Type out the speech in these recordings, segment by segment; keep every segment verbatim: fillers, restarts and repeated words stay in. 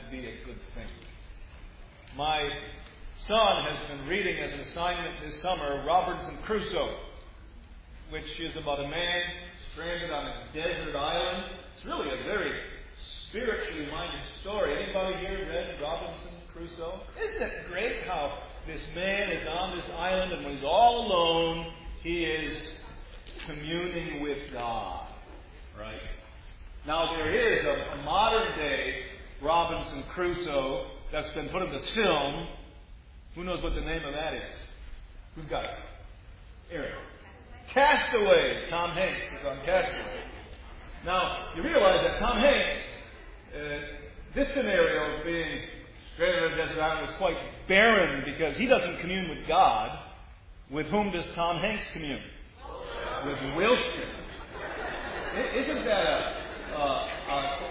to be a good thing. My son has been reading as an assignment this summer Robinson Crusoe, which is about a man stranded on a desert island. It's really a very spiritually minded story. Anybody here read Robinson Crusoe? Isn't it great how this man is on this island, and when he's all alone, he is communing with God, right? Now, there is a, a modern-day Robinson Crusoe that's been put into film. Who knows what the name of that is? Who's got it? Aaron. Castaway. Tom Hanks is on Castaway. Now, you realize that Tom Hanks, uh, this scenario of being stranded on a desert island is quite barren because he doesn't commune with God. With whom does Tom Hanks commune? With Wilson. Isn't that a, a, a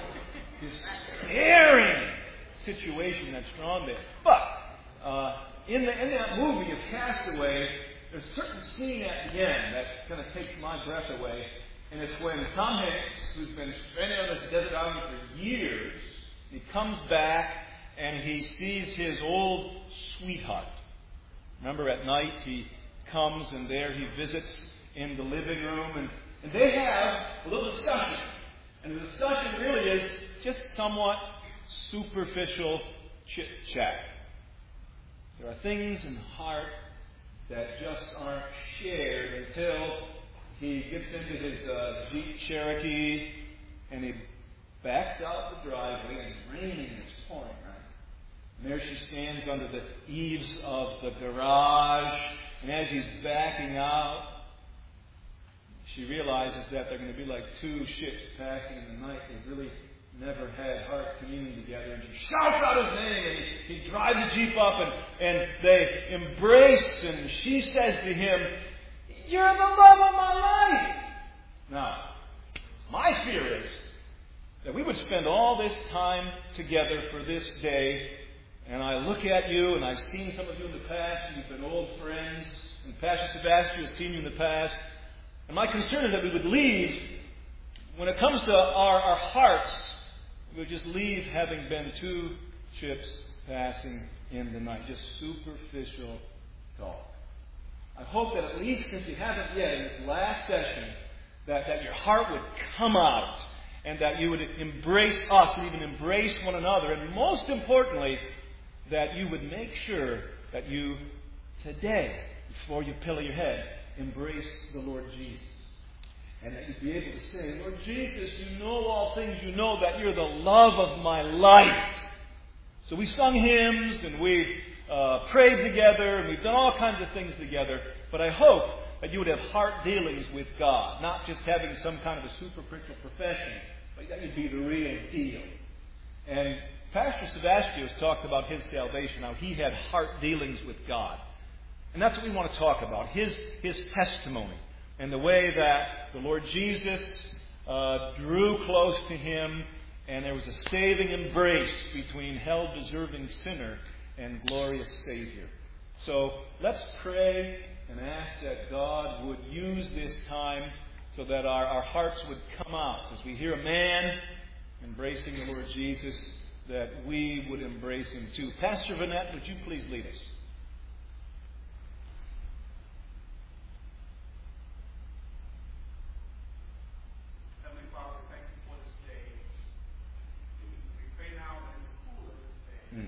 despairing situation that's drawn there? But uh, in, the, in that movie of Castaway, there's a certain scene at the end that kind of takes my breath away. And it's when Tom Hanks, who's been stranded on this desert island for years, he comes back and he sees his old sweetheart. Remember, at night he comes and there he visits in the living room, and, and they have a little discussion. And the discussion really is just somewhat superficial chit-chat. There are things in the heart that just aren't shared until he gets into his uh, Jeep Cherokee and he backs out the driveway, and it's raining and it's pouring, right? And there she stands under the eaves of the garage, and as he's backing out, she realizes that they're going to be like two ships passing in the night. They've really never had heart communion together. And she shouts out his name, and he, he drives the Jeep up, and, and they embrace, and she says to him, "You're the love of my life." Now, my fear is that we would spend all this time together for this day, and I look at you, and I've seen some of you in the past, and you've been old friends, and Pastor Sebastian has seen you in the past, and my concern is that we would leave, when it comes to our, our hearts, we would just leave having been two ships passing in the night. Just superficial talk. I hope that at least, if you haven't yet, in this last session, that, that your heart would come out and that you would embrace us and even embrace one another. And most importantly, that you would make sure that you, today, before you pillow your head, embrace the Lord Jesus. And that you'd be able to say, "Lord Jesus, you know all things. You know that you're the love of my life." So we sung hymns and we've uh, prayed together and we've done all kinds of things together. But I hope that you would have heart dealings with God, not just having some kind of a superficial profession, but that you'd be the real deal. And Pastor Sebastian has talked about his salvation, how he had heart dealings with God. And that's what we want to talk about, his, his testimony and the way that the Lord Jesus uh, drew close to him, and there was a saving embrace between hell-deserving sinner and glorious Savior. So let's pray and ask that God would use this time so that our, our hearts would come out. As we hear a man embracing the Lord Jesus, that we would embrace him too. Pastor Vanette, would you please lead us? Heavenly Father, thank you for this day. We pray now in the cool of this day, Mm.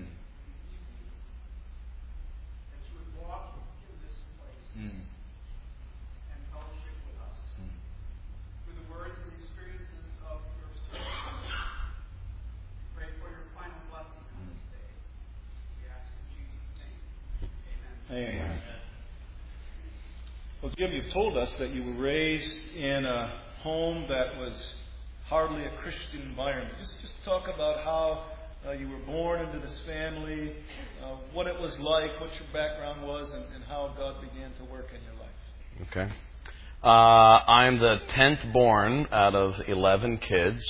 that you would walk in this place Mm. and fellowship with us Mm. through the words and experiences of your servant. Pray for your final blessing on this day. We ask in Jesus' name. Amen. Amen. Well, Jim, you've told us that you were raised in a home that was hardly a Christian environment. Just, just talk about how uh, you were born into this family, uh, what it was like, what your background was, and, and how God began to work in your life. Okay. Uh, I'm the tenth born out of eleven kids.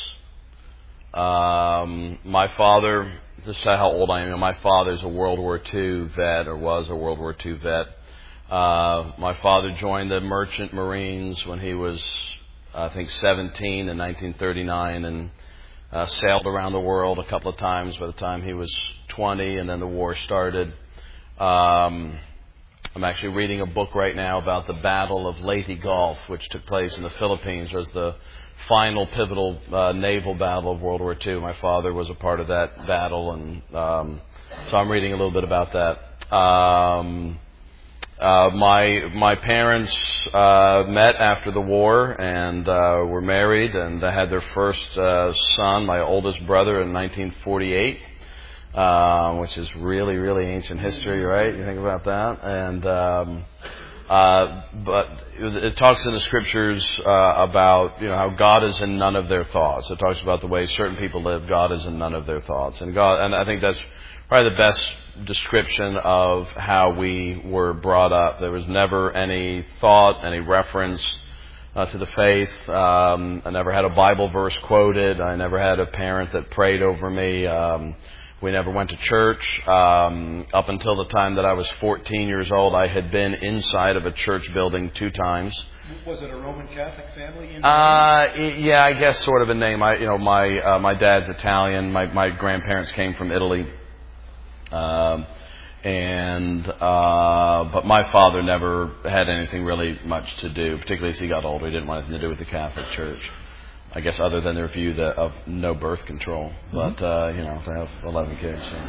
Um, my father, just say how old I am, my father's a World War Two vet, or was a World War Two vet. Uh, my father joined the Merchant Marines when he was, I think, seventeen in nineteen thirty-nine, and uh, sailed around the world a couple of times by the time he was twenty, and then the war started. Um, I'm actually reading a book right now about the Battle of Leyte Gulf, which took place in the Philippines. It was the final pivotal uh, naval battle of World War Two. My father was a part of that battle, and um, so I'm reading a little bit about that. Um, uh, my my parents uh, met after the war and uh, were married, and they had their first uh, son, my oldest brother, in nineteen forty-eight. Uh, which is really, really ancient history, right? You think about that. And um, uh, but it talks in the scriptures uh, about, you know, how God is in none of their thoughts. It talks about the way certain people live. God is in none of their thoughts, and God. And I think that's probably the best description of how we were brought up. There was never any thought, any reference uh, to the faith. Um, I never had a Bible verse quoted. I never had a parent that prayed over me. Um, We never went to church. Um, up until the time that I was fourteen years old, I had been inside of a church building two times. Was it a Roman Catholic family? In uh, yeah, I guess sort of a name. I, you know, my uh, my dad's Italian. My my grandparents came from Italy, um, and uh, but my father never had anything really much to do, particularly as he got older. He didn't want anything to do with the Catholic Church. I guess other than their view that of no birth control, but uh, you know, to have eleven kids. So,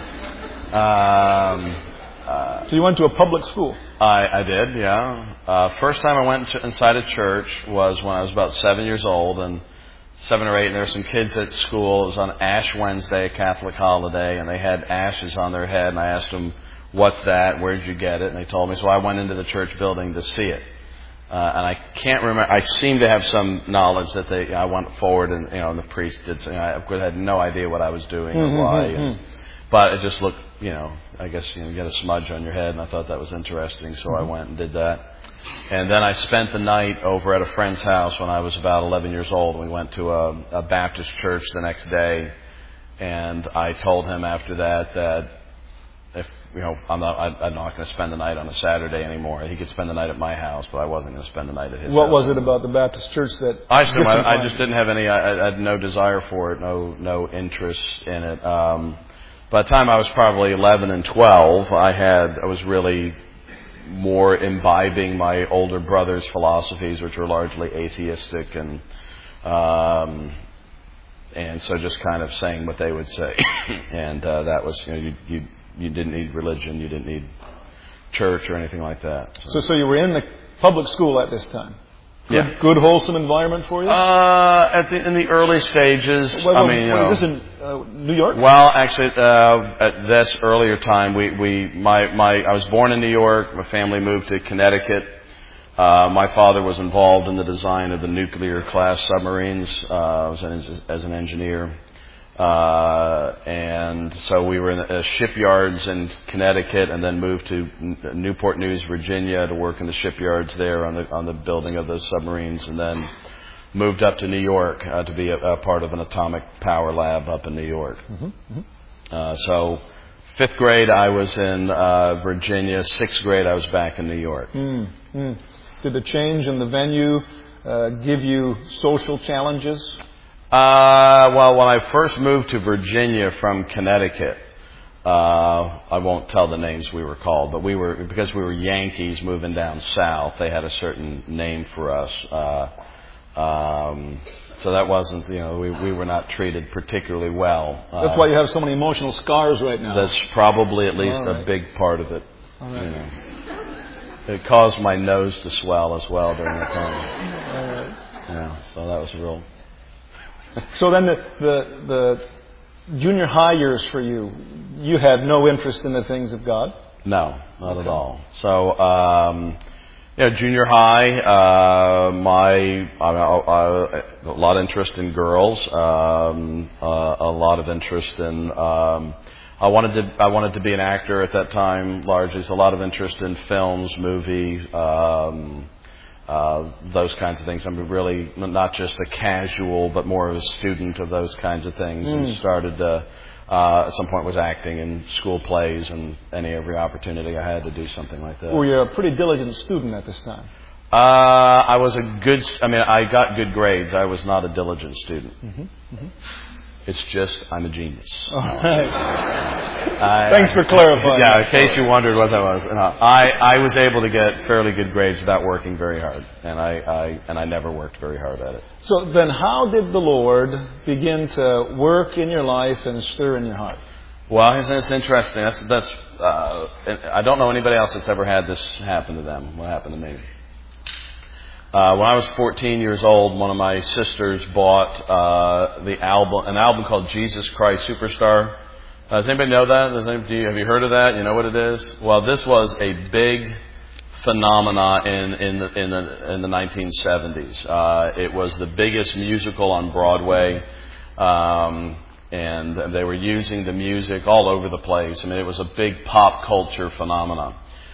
um, uh, so you went to a public school? I, I did, yeah. Uh, first time I went to, inside a church was when I was about seven years old, and seven or eight, and there were some kids at school. It was on Ash Wednesday, a Catholic holiday, and they had ashes on their head, and I asked them, "What's that? Where did you get it?" And they told me, so I went into the church building to see it. Uh, and I can't remember. I seem to have some knowledge that they. I went forward, and you know, and the priest did. You know, I had no idea what I was doing or mm-hmm, why, mm-hmm. And, but it just looked. You know, I guess you know, you get a smudge on your head, and I thought that was interesting, so mm-hmm. I went and did that. And then I spent the night over at a friend's house when I was about eleven years old. We went to a, a Baptist church the next day, and I told him after that that. If you know, I'm not. I'm not going to spend the night on a Saturday anymore. He could spend the night at my house, but I wasn't going to spend the night at his what house. What was it about the Baptist church that? I just, I, I just didn't have any. I, I had no desire for it, no no interest in it. Um, by the time I was probably eleven and twelve, I had. I was really more imbibing my older brother's philosophies, which were largely atheistic, and um, and so just kind of saying what they would say, and uh, that was you know you you. You didn't need religion. You didn't need church or anything like that. So, so, so you were in the public school at this time. Good, yeah. Good, wholesome environment for you. Uh, at the in the early stages. Well, I well, mean, you was know, this in uh, New York? Well, actually, uh, at this earlier time, we we my my I was born in New York. My family moved to Connecticut. Uh, my father was involved in the design of the nuclear class submarines. Uh, I was an, as an engineer. Uh, and so we were in uh, shipyards in Connecticut, and then moved to Newport News, Virginia, to work in the shipyards there on the on the building of those submarines, and then moved up to New York uh, to be a, a part of an atomic power lab up in New York. Mm-hmm. Mm-hmm. Uh, so fifth grade I was in uh, Virginia. Sixth grade I was back in New York. Mm-hmm. Did the change in the venue uh, give you social challenges? Uh, well, when I first moved to Virginia from Connecticut, uh, I won't tell the names we were called, but we were, because we were Yankees moving down south, they had a certain name for us. Uh, um, so that wasn't, you know, we, we were not treated particularly well. Uh, that's why you have so many emotional scars right now. That's probably at least right. a big part of it. All right. You know. It caused my nose to swell as well during that time. All right. Yeah, so that was real. So then the, the the junior high years for you, you had no interest in the things of God? No, not okay. at all. So, um, you know, junior high, uh, my I, I, a lot of interest in girls, um, uh, a lot of interest in. Um, I wanted to I wanted to be an actor at that time. Largely, so a lot of interest in films, movies. Um, Uh, those kinds of things. I'm really not just a casual, but more of a student of those kinds of things. Mm. And started to, uh, at some point was acting in school plays, and any every opportunity I had to do something like that. Were you a pretty diligent student at this time? Uh, I was a good. I mean, I got good grades. I was not a diligent student. Mm-hmm. Mm-hmm. It's just I'm a genius. All right. I, Thanks for clarifying. Yeah, in case you wondered what that was. No, I, I was able to get fairly good grades without working very hard, and I, I and I never worked very hard at it. So then how did the Lord begin to work in your life and stir in your heart? Well, it's, it's interesting. That's that's. Uh, I don't know anybody else that's ever had this happen to them. What happened to me? Uh, when I was fourteen years old, one of my sisters bought uh, the album, an album called Jesus Christ Superstar. Uh, does anybody know that? Does anybody, have you heard of that? You know what it is? Well, this was a big phenomena in in the in the, in the nineteen seventies. Uh, it was the biggest musical on Broadway. Um, And they were using the music all over the place. I mean, it was a big pop culture phenomenon.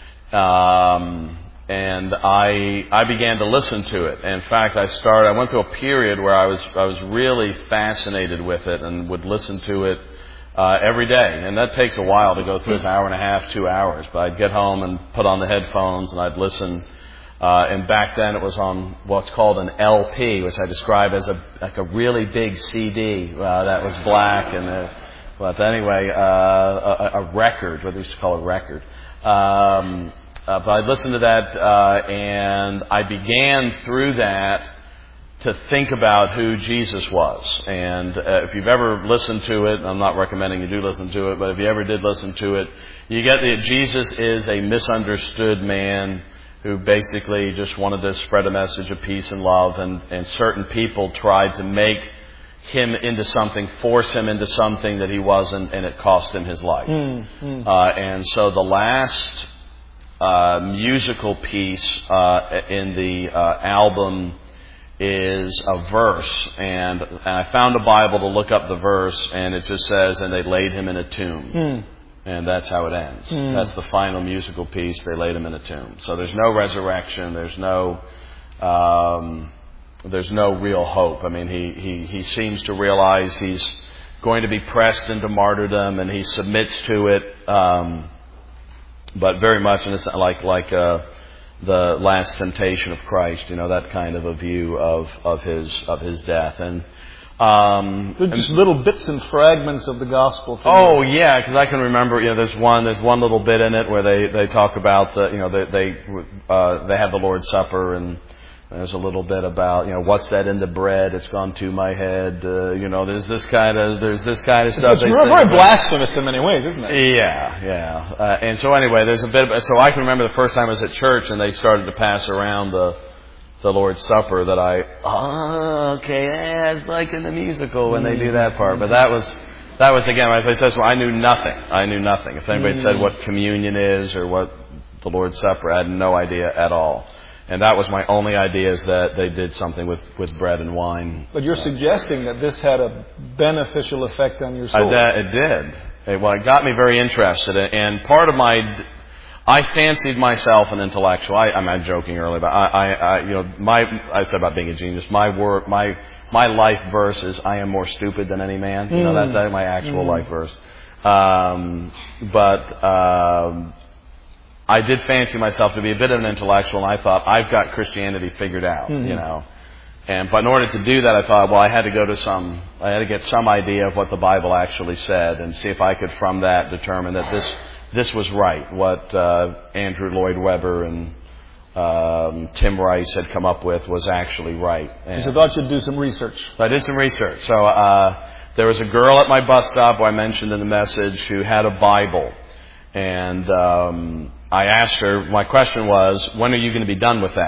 Um, and I I began to listen to it. In fact, I started. I went through a period where I was I was really fascinated with it and would listen to it uh, every day. And that takes a while to go through. It's an hour and a half, two hours. But I'd get home and put on the headphones and I'd listen. Uh, and back then it was on what's called an L P, which I describe as a like a really big C D uh, that was black. And uh, but anyway, uh, a, a record, what they used to call a record. Um, uh, but I listened to that, uh, and I began through that to think about who Jesus was. And uh, if you've ever listened to it, I'm not recommending you do listen to it, but if you ever did listen to it, you get that Jesus is a misunderstood man who basically just wanted to spread a message of peace and love, and, and certain people tried to make him into something, force him into something that he wasn't, and it cost him his life. Mm, mm. Uh, and so the last uh, musical piece uh, in the uh, album is a verse, and, and I found a Bible to look up the verse, and it just says, and they laid him in a tomb. Mm. And that's how it ends. Mm. That's the final musical piece. They laid him in a tomb. So there's no resurrection. There's no, um, there's no real hope. I mean, he, he, he seems to realize he's going to be pressed into martyrdom, and he submits to it. Um, but very much in this, like like uh, the last temptation of Christ. You know, that kind of a view of of his of his death. And Um, They're just little bits and fragments of the gospel. Oh you. yeah, because I can remember. You know, there's one. There's one little bit in it where they, they talk about the. You know, they they uh, they have the Lord's Supper, and there's a little bit about, you know, what's that in the bread? It's gone to my head. Uh, you know, there's this kind of there's this kind of stuff. It's very, very blasphemous in many ways, isn't it? Yeah, yeah. Uh, and so anyway, there's a bit. Of, so I can remember the first time I was at church, and they started to pass around the. the Lord's Supper, that I, oh, okay, yeah, it's like in the musical when they do that part. But that was, that was again, as I said, so I knew nothing. I knew nothing. If anybody said what communion is or what the Lord's Supper, I had no idea at all. And that was my only idea, is that they did something with, with bread and wine. But you're uh, suggesting that this had a beneficial effect on your soul. I, that, it did. It, well, it got me very interested. And part of my... I fancied myself an intellectual. I, I'm not joking earlier, but I, I, I, you know, my, I said about being a genius. My work, my, my life verse is, I am more stupid than any man. You know, that, that's my actual mm. life verse. Um, but, um, I did fancy myself to be a bit of an intellectual, and I thought, I've got Christianity figured out, mm-hmm. you know. And, but in order to do that, I thought, well, I had to go to some, I had to get some idea of what the Bible actually said, and see if I could from that determine that this, This was right, what uh, Andrew Lloyd Webber and um, Tim Rice had come up with was actually right. And so I thought you'd do some research. So I did some research. So uh, there was a girl at my bus stop, who I mentioned in the message, who had a Bible. And um, I asked her, my question was, when are you going to be done with that?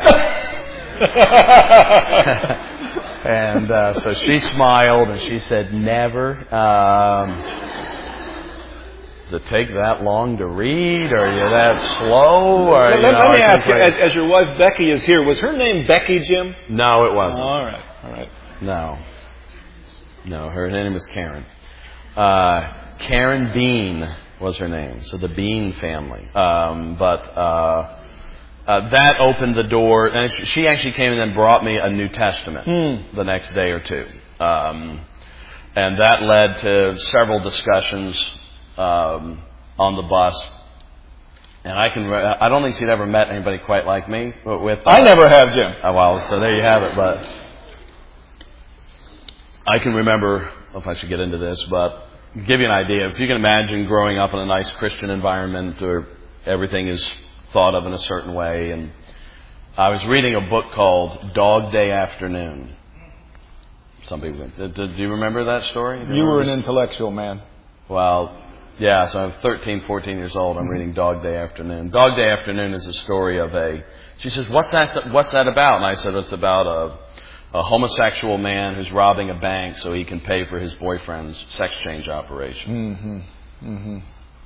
and uh, so she smiled and she said, never. Um Does it take that long to read? Or are you that slow? Or, let, you know, let me ask you, as, as your wife Becky is here, was her name Becky, Jim? No, it wasn't. Oh, all right, all right. No. No, her name was Karen. Uh, Karen Bean was her name. So the Bean family. Um, but uh, uh, that opened the door. And she actually came in and brought me a New Testament mm. the next day or two. Um, and that led to several discussions Um, on the bus, and I can. I don't think she'd ever met anybody quite like me. With uh, I never have, Jim. Oh, well, so there you have it. But I can remember, I don't know if I should get into this, but give you an idea. If you can imagine growing up in a nice Christian environment where everything is thought of in a certain way. And I was reading a book called Dog Day Afternoon. Some people, do, do you remember that story? You were an intellectual man. Well, yeah, so I'm thirteen, fourteen years old. I'm reading Dog Day Afternoon. Dog Day Afternoon is a story of a, she says, what's that, what's that about? And I said, it's about a, a homosexual man who's robbing a bank so he can pay for his boyfriend's sex change operation. Mm-hmm. Mm-hmm.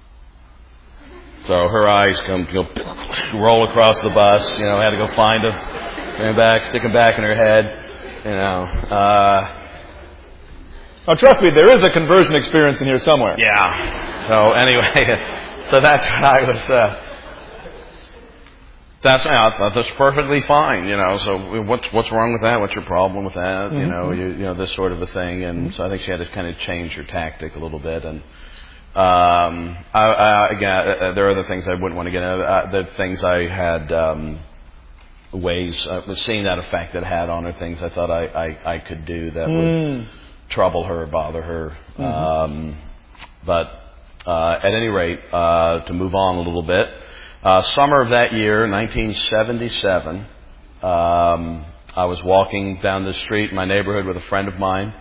So her eyes come, go, roll across the bus, you know, had to go find him, bring him back, stick him back in her head, you know, uh, oh, trust me, there is a conversion experience in here somewhere. Yeah. So anyway, so that's what I was. Uh, that's I thought that's perfectly fine, you know. So what's what's wrong with that? What's your problem with that? Mm-hmm. You know, you, you know this sort of a thing. And mm-hmm. so I think she had to kind of change her tactic a little bit. And um, I, I, again, uh, there are other things I wouldn't want to get into. Uh, the things I had. Um, ways uh, seeing that effect it had on her, things I thought I, I, I could do that mm. would trouble her, bother her. Mm-hmm. Um, but uh, at any rate, uh, to move on a little bit, uh, summer of that year, nineteen seventy-seven, um, I was walking down the street in my neighborhood with a friend of mine,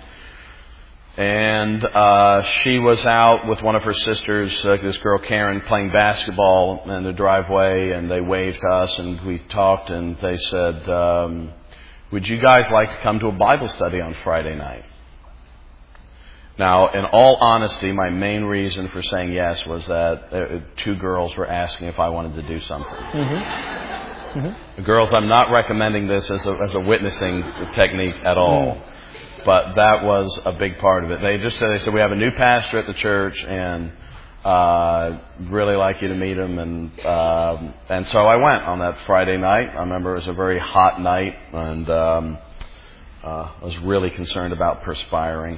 and uh, she was out with one of her sisters, uh, this girl Karen, playing basketball in the driveway, and they waved to us, and we talked, and they said, um, would you guys like to come to a Bible study on Friday night? Now, in all honesty, my main reason for saying yes was that uh, two girls were asking if I wanted to do something. Mm-hmm. Mm-hmm. Girls, I'm not recommending this as a, as a witnessing technique at all. Mm. But that was a big part of it. They just said, they said, we have a new pastor at the church, and uh, really like you to meet him. And um, and so I went on that Friday night. I remember it was a very hot night, and um, uh, I was really concerned about perspiring.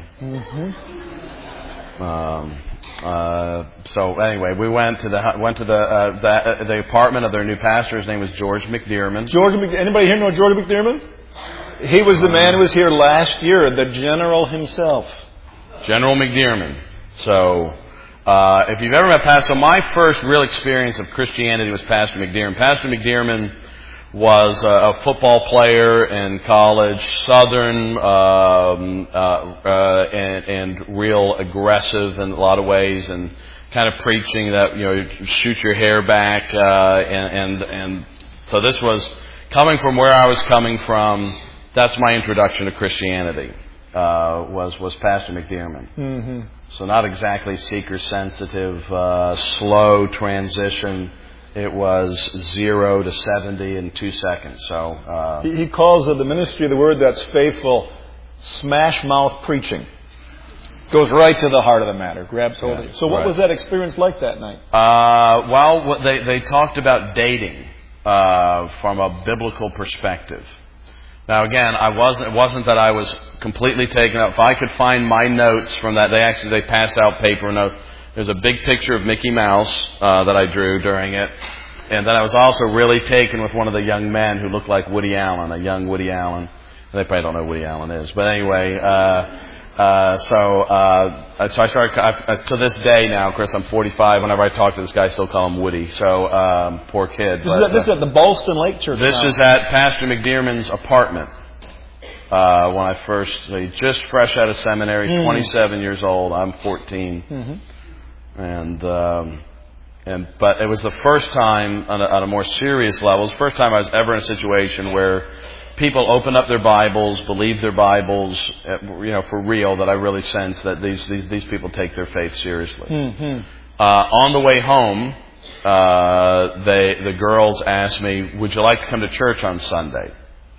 Mm-hmm. Um, uh, so anyway, we went to the went to the uh, the, uh, the apartment of their new pastor. His name was George McDearman. George, anybody here know George McDearman? He was the man who was here last year, the general himself. General McDearman. So, uh, if you've ever met Pastor, so my first real experience of Christianity was Pastor McDearman. Pastor McDearman was a, a football player in college, Southern, um, uh, uh, and, and real aggressive in a lot of ways, and kind of preaching that, you know, shoot your hair back, uh, and, and, and so this was coming from where I was coming from. That's my introduction to Christianity, uh, was, was Pastor McDearman. Mm-hmm. So not exactly seeker-sensitive, uh, slow transition. It was zero to seventy in two seconds. So uh, he, he calls it the ministry of the word that's faithful, smash-mouth preaching. Goes right to the heart of the matter, grabs hold of it. So what right. was that experience like that night? Uh, well, they, they talked about dating uh, from a biblical perspective. Now again, I wasn't, it wasn't that I was completely taken up. If I could find my notes from that, they actually, they passed out paper notes. There's a big picture of Mickey Mouse, uh, that I drew during it. And then I was also really taken with one of the young men who looked like Woody Allen, a young Woody Allen. They probably don't know who Woody Allen is. But anyway, uh, Uh, so, uh, so I started, I, to this day now, of course, I'm forty-five. Whenever I talk to this guy, I still call him Woody. So, um, poor kid. This, but, is, at, this uh, is at the Ballston Lake Church. This now. is at Pastor McDearman's apartment. Uh, when I first, just fresh out of seminary, mm. twenty-seven years old. I'm fourteen. Mm-hmm. And, um, and, but it was the first time on a, on a more serious level. It was the first time I was ever in a situation where people opened up their Bibles, believed their Bibles, you know, for real, that I really sensed that these, these, these people take their faith seriously. Mm-hmm. Uh, on the way home, uh, they, the girls asked me, would you like to come to church on Sunday?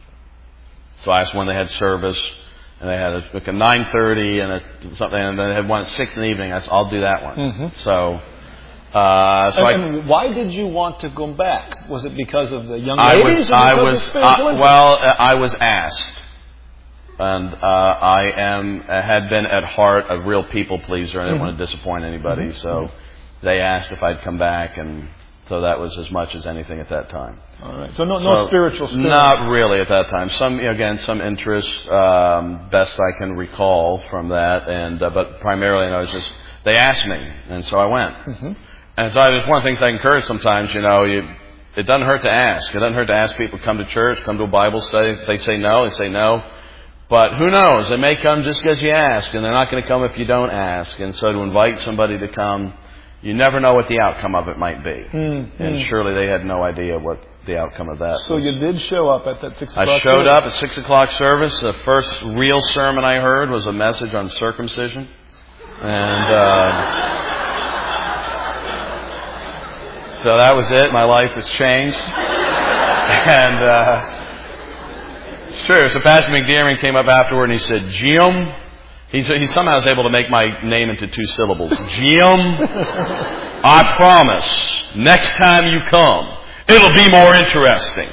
So I asked when they had service, and they had a, like a nine thirty and a something, and then they had one at six in the evening. I said, I'll do that one. Mm-hmm. So, Uh, so and, I, and why did you want to go back? Was it because of the young I ladies? was, or I because was, of spiritual uh, well, I was asked, and uh, I am had been at heart a real people pleaser. I didn't mm-hmm. want to disappoint anybody, mm-hmm. so they asked if I'd come back, and So that was as much as anything at that time. All right. So no, no So, spiritual spirit. Not really at that time. Some, again, some interest, um, best I can recall from that, and uh, but primarily, you know, it was just they asked me, and so I went. Mm-hmm. And so I, it's one of the things I encourage sometimes. You know, you, it doesn't hurt to ask. It doesn't hurt to ask people to come to church, come to a Bible study. If they say no, they say no. But who knows? They may come just because you ask, and they're not going to come if you don't ask. And so to invite somebody to come, you never know what the outcome of it might be. Mm-hmm. And surely they had no idea what the outcome of that So was. you did show up at that six o'clock I showed service. up at six o'clock service. The first real sermon I heard was a message on circumcision. And uh, so that was it. My life has changed. And uh, it's true. So Pastor McDermott came up afterward and he said, Jim, he, he somehow was able to make my name into two syllables. Jim, I promise, next time you come, it'll be more interesting.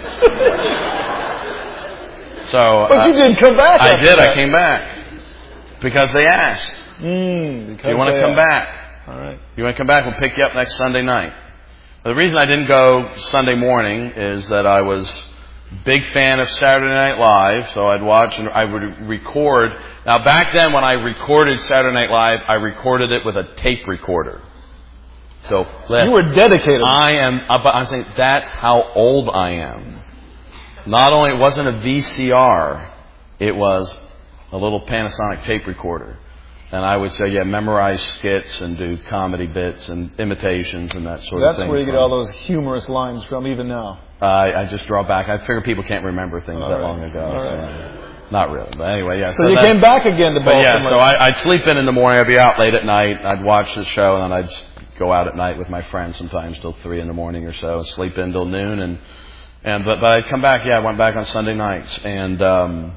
So, But you uh, did come back. I after did. that. I came back because they asked. Mm, Do because you want to they come asked. back? All right. You want to come back? We'll pick you up next Sunday night. The reason I didn't go Sunday morning is that I was a big fan of Saturday Night Live, so I'd watch and I would record. Now, back then when I recorded Saturday Night Live, I recorded it with a tape recorder. So You were dedicated. I am. I'm saying that's how old I am. Not only it wasn't a V C R, it was a little Panasonic tape recorder, and I would say, yeah, memorize skits and do comedy bits and imitations and that sort That's of thing. where you get from. all those humorous lines from, even now. I, I just draw back. I figure people can't remember things All that right. long ago. All So. right. Not really, but anyway, yeah. So, you that- came back again to But Baltimore. yeah, so I, I'd sleep in in the morning. I'd be out late at night. I'd watch the show, and then I'd go out at night with my friends sometimes till three in the morning or so. Sleep in till noon, and and but, but I'd come back. Yeah, I went back on Sunday nights, and um,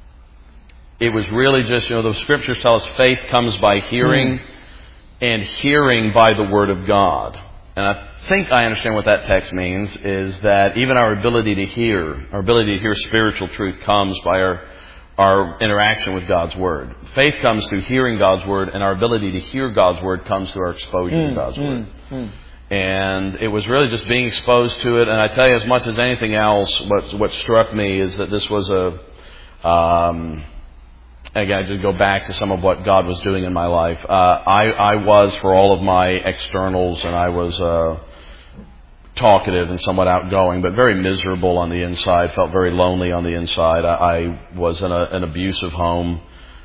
it was really just, you know, the scriptures tell us faith comes by hearing, mm. and hearing by the word of God. And I think I understand what that text means is that even our ability to hear, our ability to hear spiritual truth comes by our our interaction with God's Word. Faith comes through hearing God's Word, and our ability to hear God's Word comes through our exposure mm, to God's mm, Word. Mm. And it was really just being exposed to it. And I tell you, as much as anything else, what what struck me is that this was a, um, again, I just go back to some of what God was doing in my life. Uh, I, I was, for all of my externals, and I was uh, talkative and somewhat outgoing, but very miserable on the inside, felt very lonely on the inside. I, I was in a, an abusive home,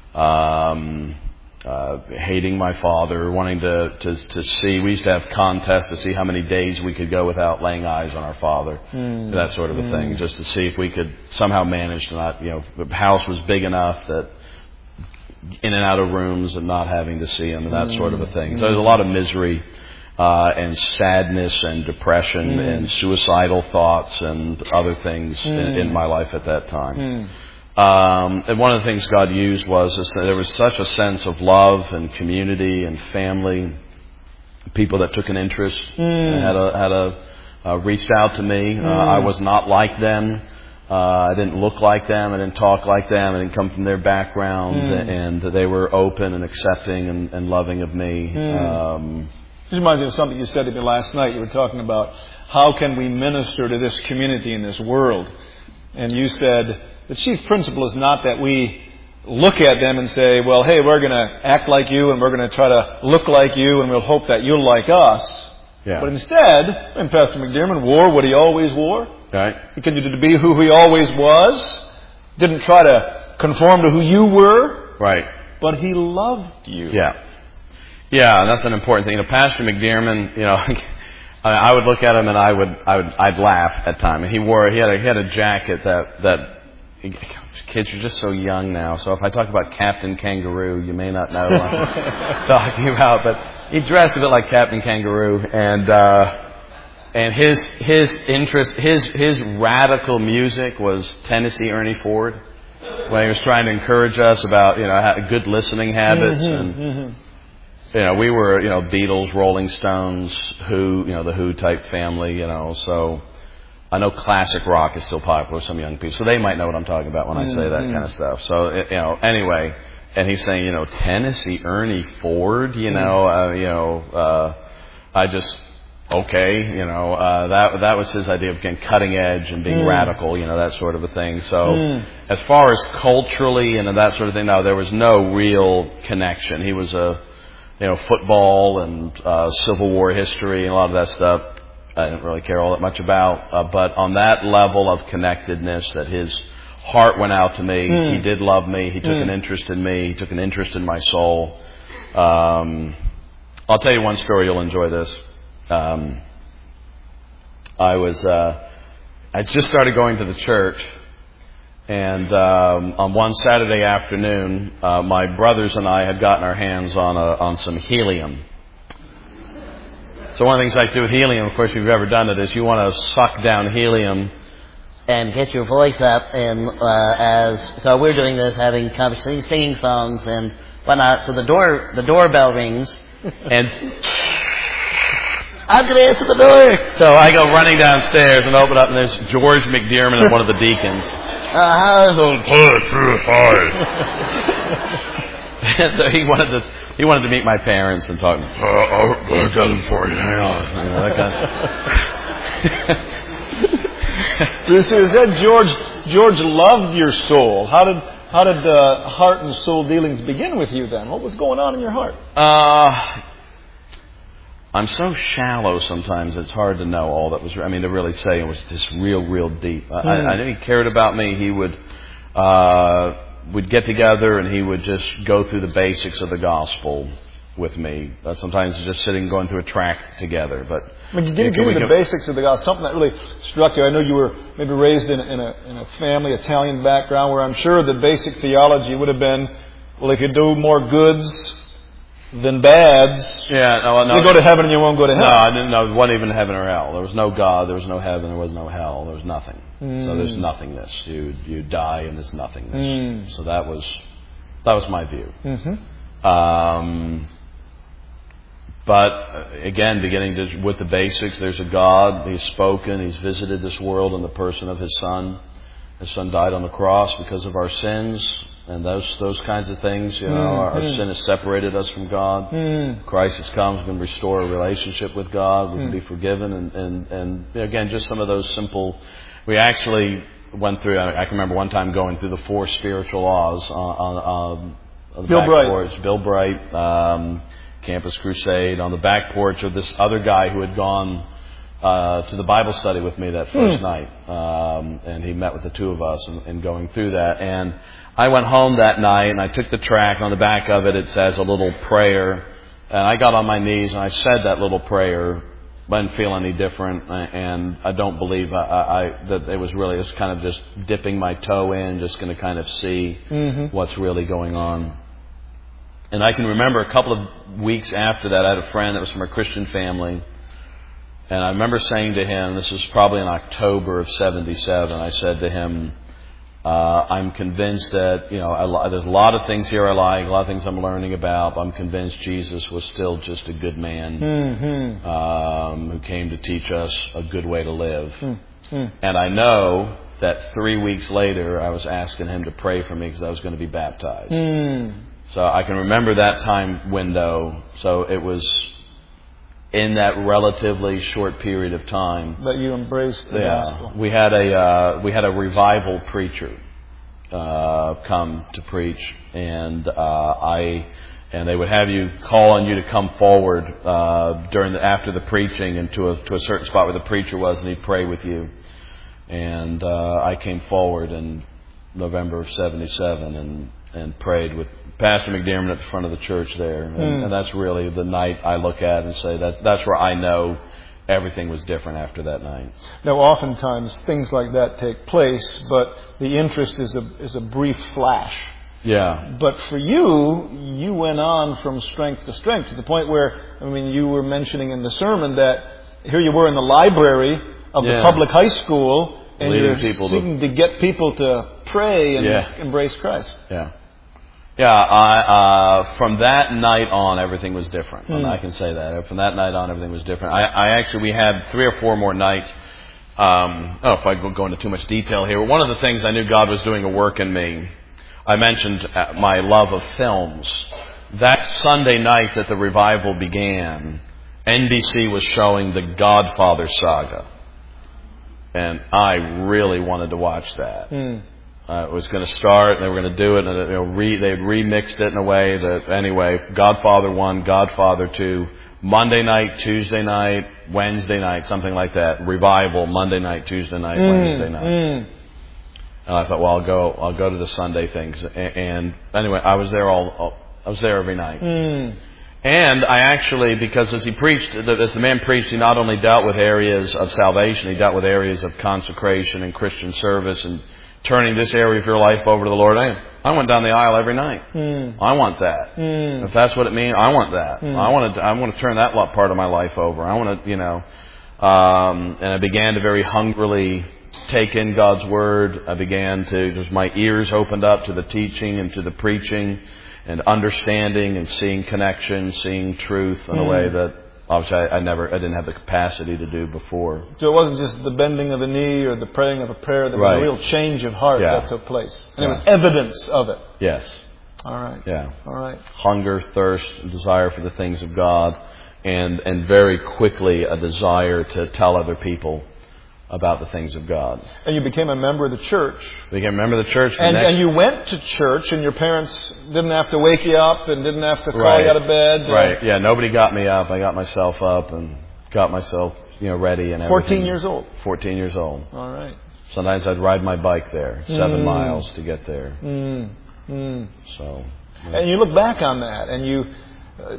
um, uh, hating my father, wanting to, to, to see, we used to have contests to see how many days we could go without laying eyes on our father, mm. that sort of a mm. thing, just to see if we could somehow manage to not, you know, the house was big enough that in and out of rooms and not having to see him and that mm. sort of a thing. So there's a lot of misery. Uh, and sadness and depression mm. and suicidal thoughts and other things mm. in, in my life at that time. Mm. Um, and one of the things God used was this, there was such a sense of love and community and family, people that took an interest mm. and had a, had a uh, reached out to me. Mm. Uh, I was not like them. Uh, I didn't look like them. I didn't talk like them. I didn't come from their background, mm. and they were open and accepting and, and loving of me. Mm. Um, This reminds me of something you said to me last night. You were talking about how can we minister to this community in this world. And you said the chief principle is not that we look at them and say, well, hey, we're going to act like you and we're going to try to look like you and we'll hope that you'll like us. Yeah. But instead, when Pastor McDermott wore what he always wore, right. he continued to be who he always was, didn't try to conform to who you were, right. but he loved you. Yeah. Yeah, and that's an important thing. You know, Pastor McDermott, you know, I would look at him and I would, I would, I'd laugh at times. He wore, he had a, he had a jacket that, that, kids are just so young now. So if I talk about Captain Kangaroo, you may not know what I'm talking about. But he dressed a bit like Captain Kangaroo, and uh, and his his interest, his his radical music was Tennessee Ernie Ford, when he was trying to encourage us about, you know, good listening habits mm-hmm, and. Mm-hmm. You know, we were, you know, Beatles, Rolling Stones, Who, you know, the Who type family, you know, so I know classic rock is still popular with some young people, so they might know what I'm talking about when I say that kind of stuff. So, you know, anyway, and he's saying, you know, Tennessee Ernie Ford, you know, uh, you know, uh, I just, okay, you know, uh, that that was his idea of getting cutting edge and being mm. radical, you know, that sort of a thing. So mm. as far as culturally and that sort of thing, no, there was no real connection. He was a, you know, football and uh, Civil War history and a lot of that stuff I didn't really care all that much about. Uh, but on that level of connectedness, that his heart went out to me, mm. he did love me, he took mm. an interest in me, he took an interest in my soul. Um, I'll tell you one story, you'll enjoy this. Um, I was, uh, I just started going to the church, and um, on one Saturday afternoon, uh, my brothers and I had gotten our hands on a, on some helium. So one of the things I do with helium, of course, if you've ever done it, is you want to suck down helium and get your voice up, and uh, as so we're doing this, having conversations, singing songs and whatnot. So the door, the doorbell rings, and I'm going to answer the door. So I go running downstairs and open up, and there's George McDermott and one of the deacons. Uh-huh. And so he wanted to he wanted to meet my parents and talk. Uh, I'll, I'll get them for you. Hang on. You know, that kind of so, so is that George? George loved your soul. How did how did the heart and soul dealings begin with you then? What was going on in your heart? Uh. I'm so shallow sometimes, it's hard to know all that was, I mean, to really say it was this real, real deep. I, mm. I knew he cared about me. He would, uh, we'd get together and he would just go through the basics of the gospel with me. Uh, sometimes just sitting, going through a tract together. But I mean, give, give me the go, basics of the gospel, something that really struck you. I know you were maybe raised in, in, a, in a family, Italian background, where I'm sure the basic theology would have been, well, if you do more goods than bads, yeah, no, no, you go to heaven and you won't go to hell. No, I didn't know. It wasn't even heaven or hell. There was no God, there was no heaven, there was no hell, there was nothing. Mm. So there's nothingness. You you die and there's nothingness. Mm. So that was that was my view. Mm-hmm. Um, but again, beginning to, with the basics, there's a God. He's spoken. He's visited this world in the person of His Son. His Son died on the cross because of our sins. And those those kinds of things, you know, mm, our, our mm. sin has separated us from God. Mm. Christ has come, has been restore a relationship with God. We mm. can be forgiven, and and and again, just some of those simple. We actually went through. I, I can remember one time going through the four spiritual laws on, on, on the Bill back Bright. porch. Bill Bright, um, Campus Crusade, on the back porch of this other guy who had gone uh, to the Bible study with me that first mm. night, um, and he met with the two of us and, and going through that. And I went home that night and I took the tract. On the back of it, it says a little prayer. And I got on my knees and I said that little prayer. Didn't feel any different. And I don't believe I, I, that it was really, it was kind of just dipping my toe in, just going to kind of see mm-hmm. what's really going on. And I can remember a couple of weeks after that, I had a friend that was from a Christian family. And I remember saying to him, this was probably in October of seventy-seven, I said to him, Uh, I'm convinced that, you know, I, there's a lot of things here I like, a lot of things I'm learning about. But I'm convinced Jesus was still just a good man mm-hmm. um, who came to teach us a good way to live. Mm-hmm. And I know that three weeks later, I was asking him to pray for me because I was going to be baptized. Mm. So I can remember that time window. So it was in that relatively short period of time that you embraced the yeah, gospel. We had a uh, we had a revival preacher uh, come to preach, and uh, I and they would have you call on you to come forward uh, during the after the preaching and to a to a certain spot where the preacher was, and he'd pray with you. And uh, I came forward in November of seventy-seven and and prayed with Pastor McDermott at the front of the church there. And, mm. and that's really the night I look at and say that that's where I know everything was different after that night. Now, oftentimes things like that take place, but the interest is a is a brief flash. Yeah. But for you, you went on from strength to strength to the point where, I mean, you were mentioning in the sermon that here you were in the library of yeah. the public high school, and leading you're people seeking to, to get people to pray and yeah. embrace Christ. Yeah. Yeah, I, uh, from that night on, everything was different. Mm. I can say that. From that night on, everything was different. I, I actually, we had three or four more nights. Um, I don't know if I go into too much detail here. One of the things I knew God was doing a work in me, I mentioned my love of films. That Sunday night that the revival began, N B C was showing the Godfather saga. And I really wanted to watch that. Mm. Uh, it was going to start, and they were going to do it, and you know, re, they remixed it in a way that, anyway, Godfather one, Godfather two, Monday night, Tuesday night, Wednesday night, something like that. Revival, Monday night, Tuesday night, Mm. Wednesday night. Mm. And I thought, well, I'll go, I'll go to the Sunday things. And, and anyway, I was there all, all, I was there every night. Mm. And I actually, because as he preached, as the man preached, he not only dealt with areas of salvation, he dealt with areas of consecration and Christian service and turning this area of your life over to the Lord. I, I went down the aisle every night. Mm. I want that. Mm. If that's what it means, I want that. Mm. I want to. I want to turn that part of my life over. I want to, you know. Um, and I began to very hungrily take in God's word. I began to, just my ears opened up to the teaching and to the preaching, and understanding and seeing connection, seeing truth in Mm. a way that obviously I, I never, I didn't have the capacity to do before. So it wasn't just the bending of a knee or the praying of a prayer. There was Right. a real change of heart Yeah. that took place. And Yeah. it was evidence of it. Yes. All right. Yeah. All right. Hunger, thirst, desire for the things of God, and and very quickly a desire to tell other people about the things of God. And you became a member of the church. We can remember the church. And, next, and you went to church, and your parents didn't have to wake you up and didn't have to call Right. you out of bed. Right. Yeah. Nobody got me up. I got myself up and got myself, you know, ready and everything. fourteen years old. Fourteen years old. All right. Sometimes I'd ride my bike there, seven Mm. miles to get there. Mm. Mm. So. Yeah. And you look back on that, and you uh,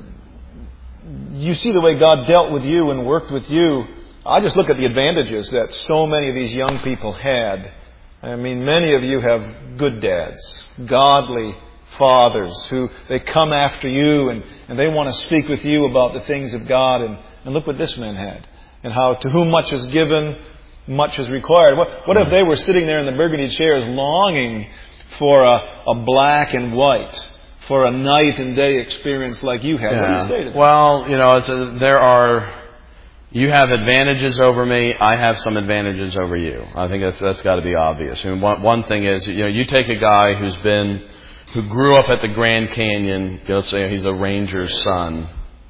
you see the way God dealt with you and worked with you. I just look at the advantages that so many of these young people had. I mean, many of you have good dads, godly fathers who they come after you and, and they want to speak with you about the things of God. And, and look what this man had. And how to whom much is given, much is required. What, what if they were sitting there in the burgundy chairs longing for a, a black and white, for a night and day experience like you had? Yeah. What do you say to that? Well, you know, it's a, there are. You have advantages over me. I have some advantages over you. I think that's that's got to be obvious. I mean, one one thing is, you know, you take a guy who's been, who grew up at the Grand Canyon. You know, let's say he's a ranger's son,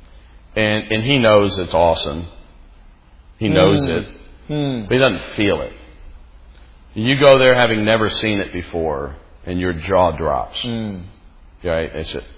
and and he knows it's awesome. He knows Mm. it, Mm. but he doesn't feel it. You go there having never seen it before, and your jaw drops. Mm. Right? It's just,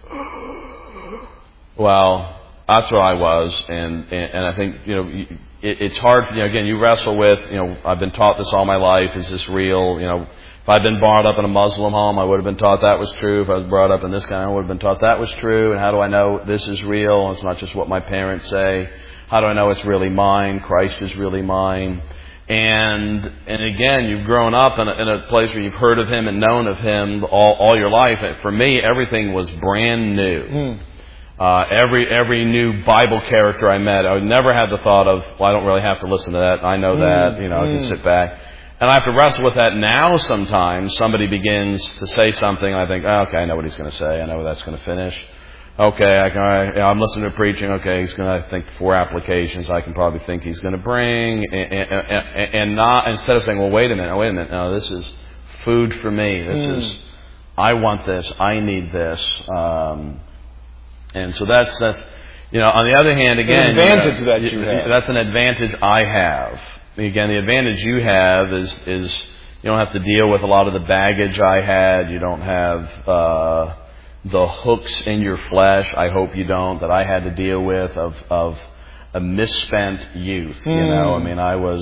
well. That's where I was, and, and, and I think, you know, it, it's hard, you know, again, you wrestle with, you know, I've been taught this all my life, is this real? You know, if I'd been brought up in a Muslim home, I would have been taught that was true. If I was brought up in this kind, I would have been taught that was true. And how do I know this is real? It's not just what my parents say. How do I know it's really mine? Christ is really mine. And, and again, you've grown up in a, in a place where you've heard of Him and known of Him all, all your life. And for me, everything was brand new. Mm. Uh, every every new Bible character I met, I would never had the thought of, well, I don't really have to listen to that. I know Mm, that. You know, mm. I can sit back. And I have to wrestle with that now sometimes. Somebody begins to say something, and I think, oh, okay, I know what he's going to say. I know where that's going to finish. Okay, I can, I, you know, I'm listening to preaching. Okay, he's going to, I think, four applications I can probably think he's going to bring. And, and, and, and not, instead of saying, well, wait a minute, oh, wait a minute. No, this is food for me. This Mm. is, I want this. I need this. Um, And so that's, that's, you know, on the other hand, again, An advantage you know, that you have. That's an advantage I have. Again, the advantage you have is, is you don't have to deal with a lot of the baggage I had. You don't have, uh, the hooks in your flesh. I hope you don't, that I had to deal with of, of a misspent youth. You Mm. know, I mean, I was,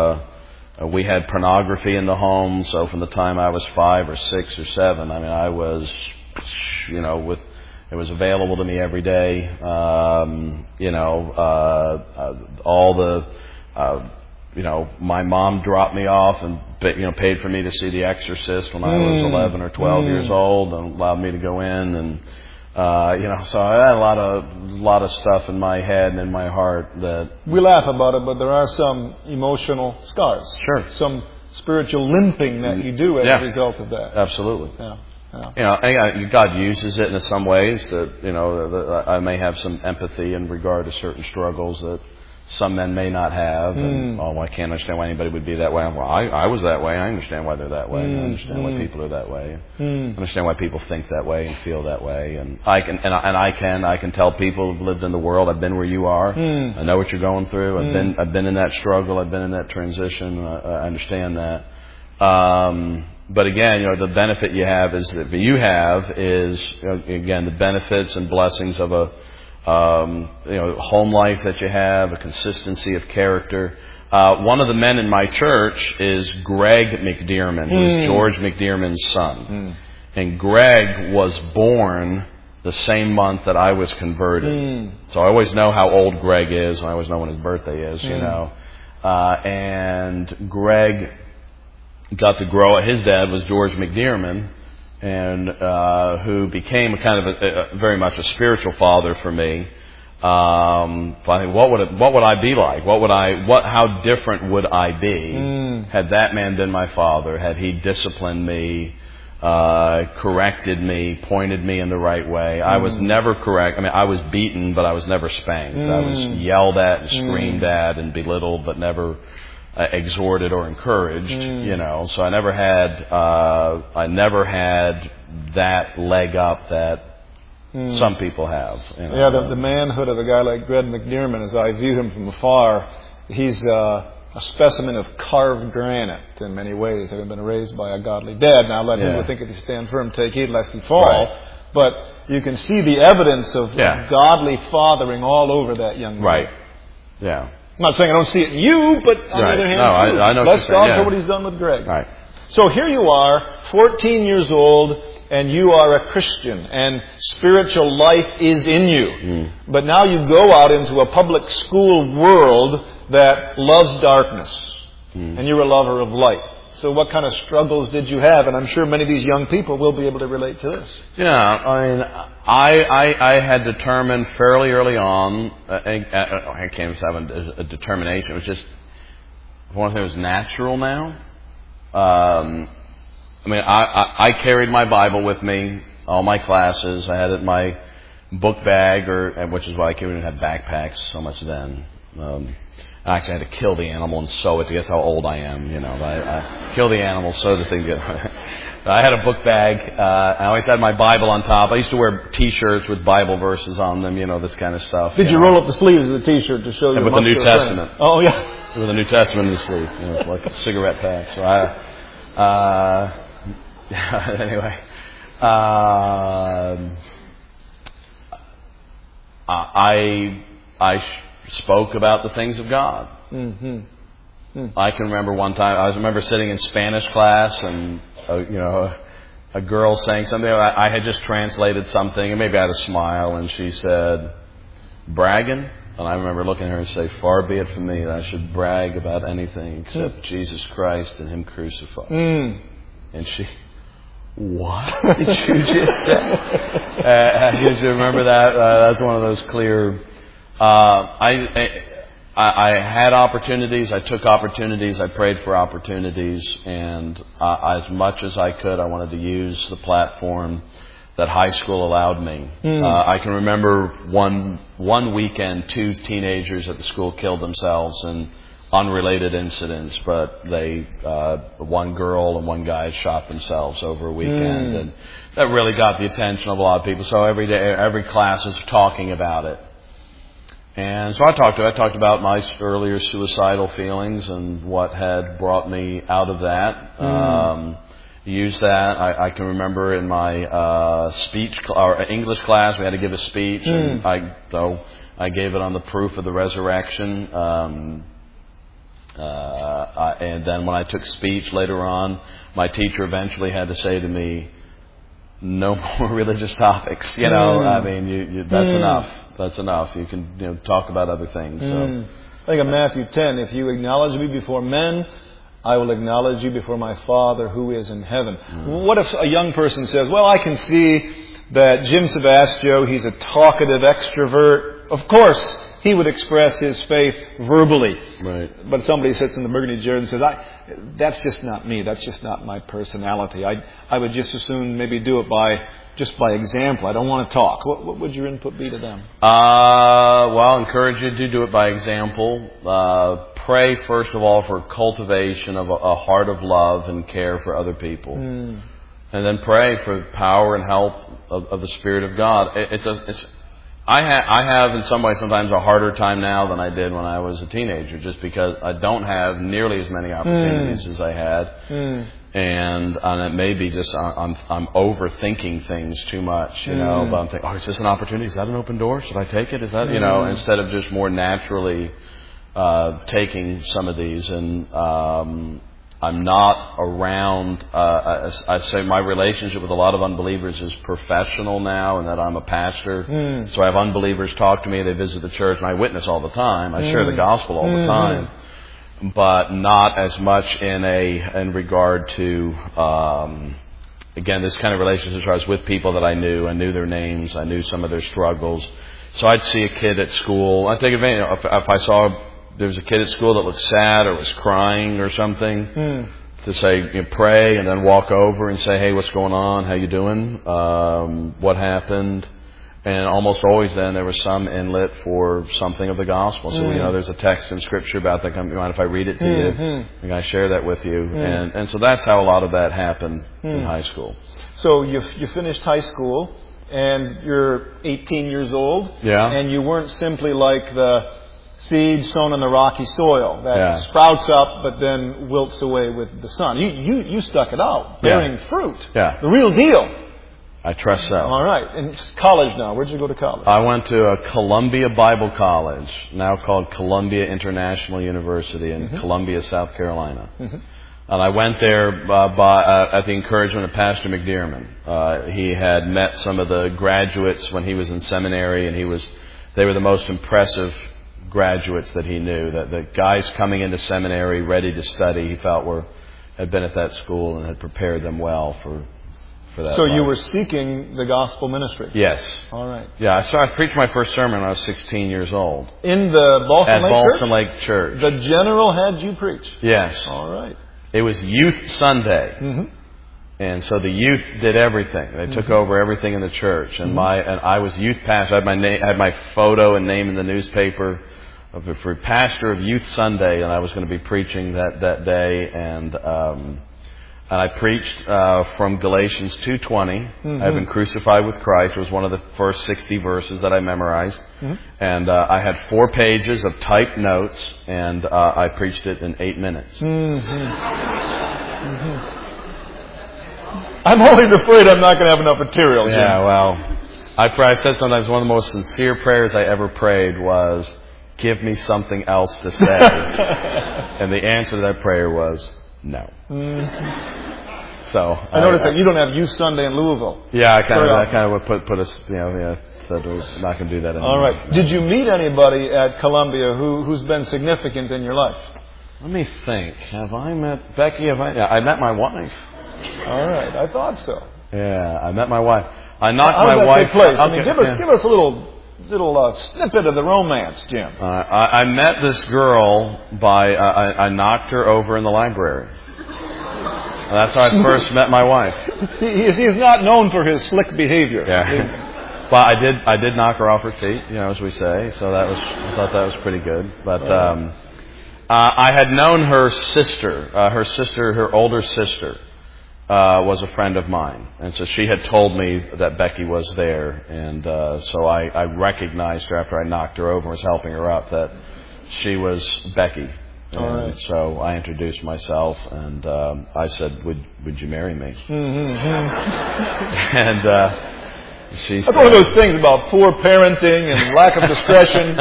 uh, we had pornography in the home. So from the time I was five or six or seven, I mean, I was, you know, with, it was available to me every day. Um, you know, uh, uh, all the, uh, you know, my mom dropped me off and, you know, paid for me to see The Exorcist when I was Mm. eleven or twelve Mm. years old, and allowed me to go in. And, uh, you know, so I had a lot of, lot of stuff in my head and in my heart that. We laugh about it, but there are some emotional scars. Sure. Some spiritual limping that you do as Yeah. a result of that. Absolutely. Yeah. Yeah. You know, and God uses it in some ways that, you know, that I may have some empathy in regard to certain struggles that some men may not have. And, Mm. oh, I can't understand why anybody would be that way. Well, I, I was that way. I understand why they're that way. Mm. I understand Mm. why people are that way. Mm. I understand why people think that way and feel that way. And I can, and I, and I can, I can tell people who've lived in the world. I've been where you are. Mm. I know what you're going through. I've Mm. been, I've been in that struggle. I've been in that transition. I, I understand that. Um, but again, you know, the benefit you have is that you have is, you know, again, the benefits and blessings of a, um, you know, home life that you have, a consistency of character. Uh, one of the men in my church is Greg McDearman, who is Mm. George McDearman's son. Mm. And Greg was born the same month that I was converted. Mm. So I always know how old Greg is, and I always know when his birthday is, you Mm. know. Uh, and Greg got to grow up. His dad was George McDearman, and uh, who became a kind of a, a, very much a spiritual father for me. Um, I think, what would it, what would I be like? What would I? What? How different would I be Mm. had that man been my father? Had he disciplined me, uh, corrected me, pointed me in the right way? I was never correct. I mean, I was beaten, but I was never spanked. I was Mm. yelled at and screamed Mm. at and belittled, but never uh, exhorted or encouraged. Mm. You know, so I never had. Uh, I never had that leg up that Mm. some people have. You know. Yeah, the, the manhood of a guy like Greg McDearman, as I view him from afar, he's uh, a specimen of carved granite in many ways, having been raised by a godly dad. Now, let him Yeah. who thinketh he stand firm take heed lest he fall. Right. But you can see the evidence of, Yeah. of godly fathering all over that young man. Right. Yeah. I'm not saying I don't see it in you, but on Right. the other hand, No, I- too. I know what Bless you're saying, God yeah. for what he's done with Greg. Right. So here you are, fourteen years old, and you are a Christian, and spiritual life is in you. Mm. But now you go out into a public school world that loves darkness, Mm. and you're a lover of light. So what kind of struggles did you have? And I'm sure many of these young people will be able to relate to this. Yeah, I mean, I, I, I had determined fairly early on, uh, I, I can't even say I have a, a determination, it was just, one thing was natural now. Um, I mean, I, I, I carried my Bible with me, all my classes. I had it in my book bag, or which is why I couldn't have backpacks so much then. Um, I actually had to kill the animal and sew it to guess how old I am. You know, I, I kill the animal, sew the thing. I had a book bag. Uh, I always had my Bible on top. I used to wear T-shirts with Bible verses on them. You know, this kind of stuff. Did you, know. roll up the sleeves of the T-shirt to show And your with the New muscular Testament. frame? Oh, yeah. With the New Testament in the sleeve, you know, like a cigarette pack. So I, uh, anyway, um, I I spoke about the things of God. Mm-hmm. Mm. I can remember one time. I remember sitting in Spanish class, and uh, you know, a, a girl saying something. I, I had just translated something, and maybe I had a smile, and she said, "Bragging." And I remember looking at her and say, "Far be it from me that I should brag about anything except mm. Jesus Christ and Him crucified." Mm. And she, what did you just say? uh, you should remember that. Uh, that's one of those clear. Uh, I, I I had opportunities. I took opportunities. I prayed for opportunities, and uh, as much as I could, I wanted to use the platform that high school allowed me. Mm. Uh, I can remember one one weekend, two teenagers at the school killed themselves in unrelated incidents, but they uh, one girl and one guy shot themselves over a weekend, mm. and that really got the attention of a lot of people. So every day, every class is talking about it, and so I talked to I talked about my earlier suicidal feelings and what had brought me out of that. Mm. Um, Use that. I, I can remember in my uh, speech cl- or English class, we had to give a speech, mm. and I so I gave it on the proof of the resurrection. Um, uh, I, and then when I took speech later on, my teacher eventually had to say to me, "No more religious topics." You know, mm. I mean, you, you, that's mm. enough. That's enough. You can you know, talk about other things. Mm. So. I think of Matthew ten. If you acknowledge me before men, I will acknowledge you before my Father who is in heaven. Mm. What if a young person says, well, I can see that Jim Savastio, he's a talkative extrovert. Of course, he would express his faith verbally. Right. But somebody sits in the burgundy chair and says, I, that's just not me. That's just not my personality. I I would just as soon maybe do it by just by example. I don't want to talk. What, what would your input be to them? Uh, well, I encourage you to do it by example. Uh, pray, first of all, for cultivation of a, a heart of love and care for other people. Mm. And then pray for power and help of, of the Spirit of God. It, it's a, it's, I, ha- I have, in some ways, sometimes a harder time now than I did when I was a teenager, just because I don't have nearly as many opportunities mm. as I had. Mm. And, and it may be just I'm, I'm overthinking things too much, you know. Mm. But I'm thinking, oh, is this an opportunity? Is that an open door? Should I take it? Is that, mm. you know, instead of just more naturally uh, taking some of these. And um, I'm not around, uh, I, I say my relationship with a lot of unbelievers is professional now, and that I'm a pastor. Mm. So I have unbelievers talk to me, they visit the church, and I witness all the time. I mm. share the gospel all the time. But not as much in a in regard to, um, again, this kind of relationship where I was with people that I knew. I knew their names. I knew some of their struggles. So I'd see a kid at school. I'd take advantage. If, if I saw there was a kid at school that looked sad or was crying or something, mm. to say, you know, pray, and then walk over and say, hey, what's going on? How you doing? Um, what happened? And almost always then there was some inlet for something of the gospel. So, mm. you know, there's a text in Scripture about that. You mind if I read it to mm-hmm. you? Can I share that with you? Mm. And and so that's how a lot of that happened mm. in high school. So you you finished high school, and you're eighteen years old. Yeah. And you weren't simply like the seed sown in the rocky soil that yeah. sprouts up but then wilts away with the sun. You you, you stuck it out, bearing yeah. fruit. Yeah. The real deal. I trust so. All right. And college now. Where'd you go to college? I went to a Columbia Bible College, now called Columbia International University in mm-hmm. Columbia, South Carolina. Mm-hmm. And I went there uh, by, uh, at the encouragement of Pastor McDearman. Uh, he had met some of the graduates when he was in seminary, and he was they were the most impressive graduates that he knew. That the guys coming into seminary ready to study, he felt were had been at that school and had prepared them well for. So you were seeking the gospel ministry? Yes. All right. Yeah, so I preached my first sermon when I was sixteen years old. In the Ballston At Lake Ballston Church? Lake Church. The general had you preach? Yes. All right. It was Youth Sunday. Mm-hmm. And so the youth did everything. They took mm-hmm. over everything in the church. And mm-hmm. my and I was youth pastor. I had my name, I had my photo and name in the newspaper of the for pastor of Youth Sunday, and I was going to be preaching that, that day. And um And I preached uh, from Galatians two twenty. Mm-hmm. I have been crucified with Christ. It was one of the first sixty verses that I memorized. Mm-hmm. And uh, I had four pages of typed notes, and uh, I preached it in eight minutes. Mm-hmm. Mm-hmm. I'm always afraid I'm not going to have enough material, Jim. Yeah, well, I, I said sometimes one of the most sincere prayers I ever prayed was, give me something else to say. And the answer to that prayer was, no. Mm-hmm. So I, I noticed I, that you don't have Youth Sunday in Louisville. Yeah, I kind of, I kind of would put put us, you know, yeah, said we're not going to do that anymore. All right. Did you meet anybody at Columbia who who's been significant in your life? Let me think. Have I met Becky? Have I? Yeah, I met my wife. All right, I thought so. Yeah, I met my wife. I knocked How my did that wife. Take place? Okay, I mean, give us yeah. give us a little. Little uh, snippet of the romance, Jim. Uh, I, I met this girl by uh, I, I knocked her over in the library. That's how I first met my wife. He is, he is not known for his slick behavior. Yeah. But I did I did knock her off her feet, you know, as we say. So that was I thought that was pretty good. But um, uh, I had known her sister. Uh, her sister, her older sister, uh, was a friend of mine, and so she had told me that Becky was there, and uh, so I, I recognized her after I knocked her over and was helping her up that she was Becky. And All right. so I introduced myself, and um, I said, "Would would you marry me?" Mm-hmm. and uh, she That's said, one of those things about poor parenting and lack of discretion.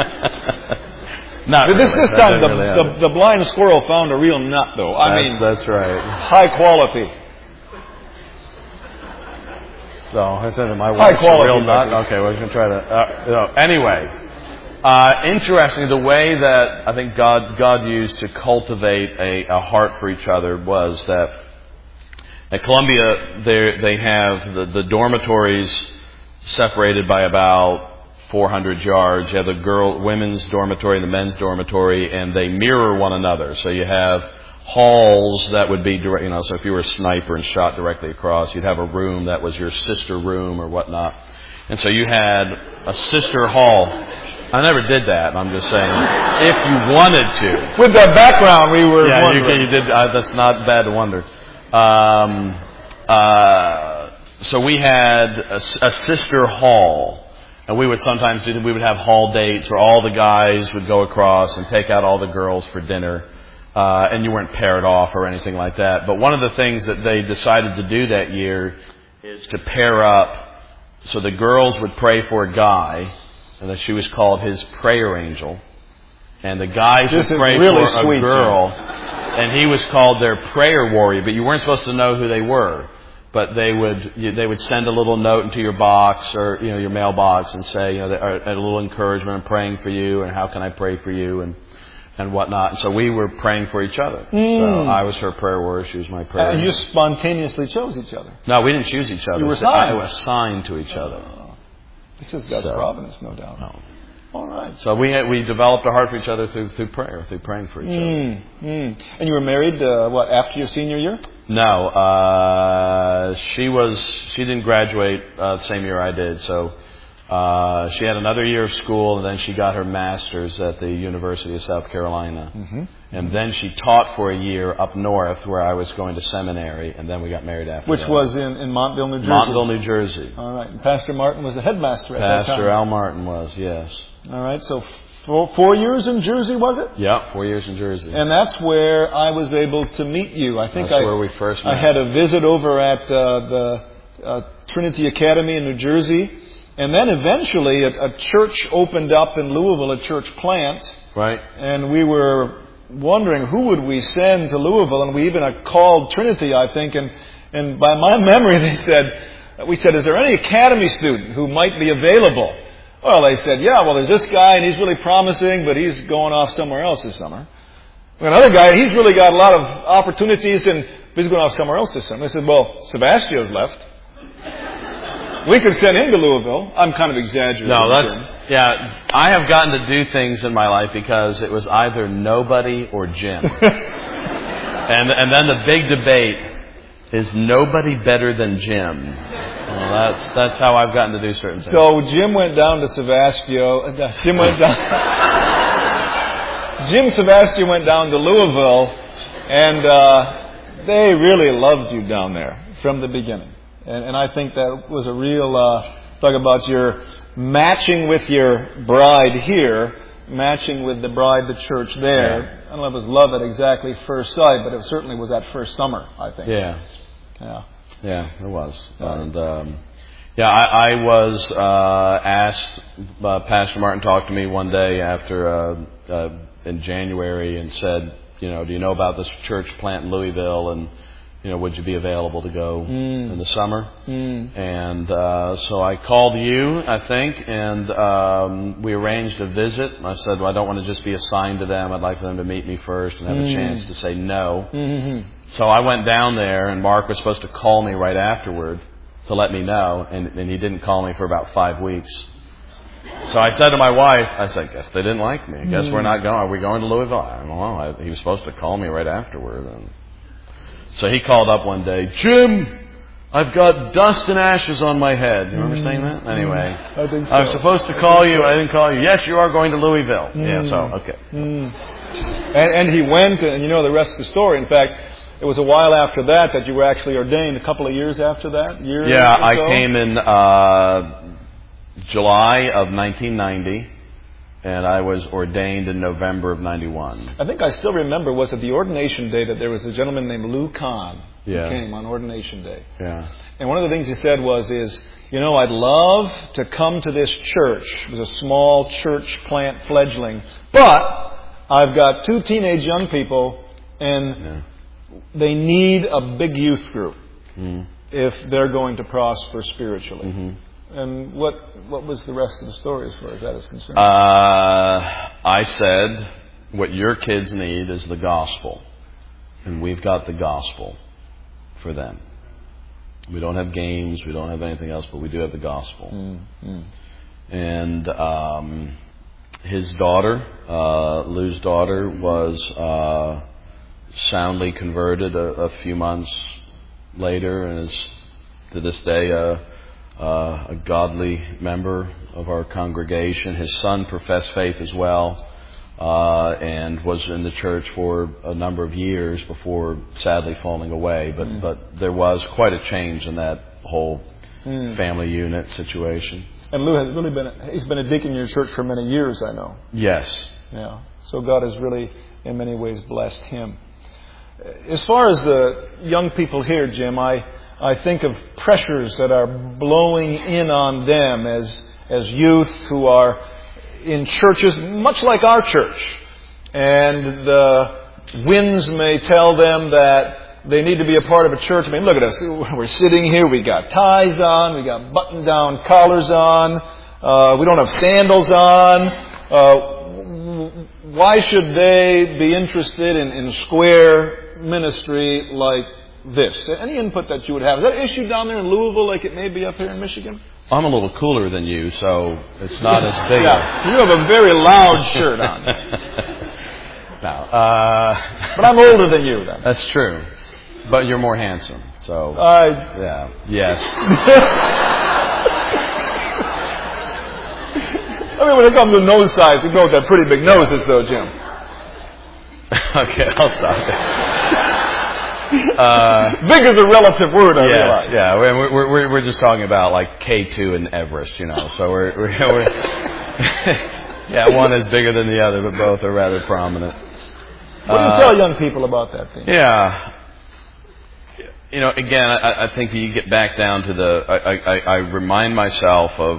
Not this really. this That time the, really the the blind squirrel found a real nut, though. I that's, mean, that's right. High quality. So I said to my wife, a real nut. Okay, we're going to try to. Uh, you know, anyway. Uh, interesting, the way that I think God God used to cultivate a, a heart for each other was that at Columbia they they have the, the dormitories separated by about four hundred yards. You have the girl women's dormitory and the men's dormitory, and they mirror one another. So you have halls that would be direct, you know, so if you were a sniper and shot directly across, you'd have a room that was your sister room or whatnot. And so you had a sister hall. I never did that. I'm just saying, if you wanted to. With that background, we were yeah, wondering. you, you did. Uh, that's not bad to wonder. Um, uh, so we had a, a sister hall, and we would sometimes do. We would have hall dates where all the guys would go across and take out all the girls for dinner, uh, and you weren't paired off or anything like that. But one of the things that they decided to do that year is to pair up. So the girls would pray for a guy, and that she was called his prayer angel. And the guys this would pray really for sweet, a girl, and he was called their prayer warrior. But you weren't supposed to know who they were. But they would you, they would send a little note into your box or you know your mailbox and say you know they, or, a little encouragement. I'm praying for you, and how can I pray for you, and and whatnot. And so we were praying for each other. Mm. So I was her prayer warrior. She was my prayer. And you angel. spontaneously chose each other. No, we didn't choose each other. You were So I assigned. was assigned to each other. Oh. This is God's So, providence, no doubt. No. All right. So we had, we developed a heart for each other through through prayer, through praying for each Mm, mm. And you were married, uh, what, after your senior year? other. No, uh, she was she didn't graduate uh, the same year I did. So uh, she had another year of school, and then she got her master's at the University of South Carolina. Mm-hmm. And then she taught for a year up north, where I was going to seminary, and then we got married after Which that. was in, in Montville, New Jersey. Montville, New Jersey. All right. And Pastor Martin was the headmaster at that time. Pastor Al Martin was, yes. All right. So four, four years in Jersey, was it? Yeah, four years in Jersey. And that's where I was able to meet you. I think That's I, where we first met. I had a visit over at uh, the uh, Trinity Academy in New Jersey. And then eventually a, a church opened up in Louisville, a church plant. Right. And we were wondering who would we send to Louisville. And we even uh, called Trinity, I think. And, and by my memory, they said, we said, is there any Academy student who might be available? Well, they said, yeah, well, there's this guy, and he's really promising, but he's going off somewhere else this summer. Another guy, he's really got a lot of opportunities, and he's going off somewhere else this summer. They said, well, Sebastio's left. We could send him to Louisville. I'm kind of exaggerating. No, that's, yeah, I have gotten to do things in my life because it was either nobody or Jim. and and then the big debate is nobody better than Jim. Well, that's that's how I've gotten to do certain things. So Jim went down to Sebastio. Uh, Jim went down. Jim Sebastio went down to Louisville, and uh, they really loved you down there from the beginning. And, and I think that was a real uh, talk about your matching with your bride here, matching with the bride, the church there. Yeah. I don't know if it was love at exactly first sight, but it certainly was that first summer, I think. Yeah. Yeah. Yeah, it was. And um, yeah, I, I was uh, asked. Uh, Pastor Martin talked to me one day after uh, uh, in January and said, you know, do you know about this church plant in Louisville? And you know, would you be available to go mm. in the summer? Mm. And uh, so I called you, I think, and um, we arranged a visit. I said, well, I don't want to just be assigned to them. I'd like for them to meet me first and have mm. a chance to say no. Mm-hmm. So I went down there, and Mark was supposed to call me right afterward to let me know, and, and he didn't call me for about five weeks. So I said to my wife, I said, I guess they didn't like me. I guess mm. we're not going. Are we going to Louisville? I don't know. I, he was supposed to call me right afterward. And so he called up one day, Jim, I've got dust and ashes on my head. You remember mm. saying that? Anyway, I think so. I was supposed to call you. I didn't call you. Yes, you are going to Louisville. Mm. Yeah, so, okay. Mm. And, and he went, and you know the rest of the story. In fact, it was a while after that that you were actually ordained, a couple of years after that? Year yeah, or I so? came in uh, July of nineteen ninety. And I was ordained in November of ninety-one. I think I still remember, was it the ordination day that there was a gentleman named Lou Kahn yeah. who came on ordination day. Yeah. And one of the things he said was, is, you know, I'd love to come to this church. It was a small church plant fledgling. But I've got two teenage young people, and yeah. they need a big youth group mm. if they're going to prosper spiritually. Mm-hmm. And what what was the rest of the story as far as that is concerned? Uh, I said, what your kids need is the gospel. And we've got the gospel for them. We don't have games, we don't have anything else, but we do have the gospel. Mm-hmm. And um, his daughter, uh, Lou's daughter, was uh, soundly converted a, a few months later, and is to this day a, uh, a godly member of our congregation. His son professed faith as well, uh, and was in the church for a number of years before sadly falling away. But, mm. but there was quite a change in that whole mm. family unit situation. And Lou has really been, a, he's been a deacon in your church for many years, I know. Yes. Yeah. So God has really, in many ways, blessed him. As far as the young people here, Jim, I, I think of pressures that are blowing in on them as, as youth who are in churches much like our church. And the winds may tell them that they need to be a part of a church. I mean, look at us. We're sitting here. We got ties on. We got button-down collars on. Uh, we don't have sandals on. Uh, why should they be interested in, in square ministry like this? Any input that you would have? Is that an issue down there in Louisville like it may be up here in Michigan? I'm a little cooler than you, so it's not as big. Yeah, you have a very loud shirt on. No, uh, but I'm older than you, then. That's true. But you're more handsome, so... I... Yeah, yes. I mean, when it comes to nose size, you know what that pretty big nose is, though, Jim. Okay, I'll stop it. Uh, big is a relative word, I yes, realize. Yeah, we're, we're, we're just talking about, like, K two and Everest, you know, so we're... we're, we're yeah, one is bigger than the other, but both are rather prominent. What do you uh, tell young people about that thing? Yeah... You know, again, I, I think you get back down to the... I, I, I remind myself of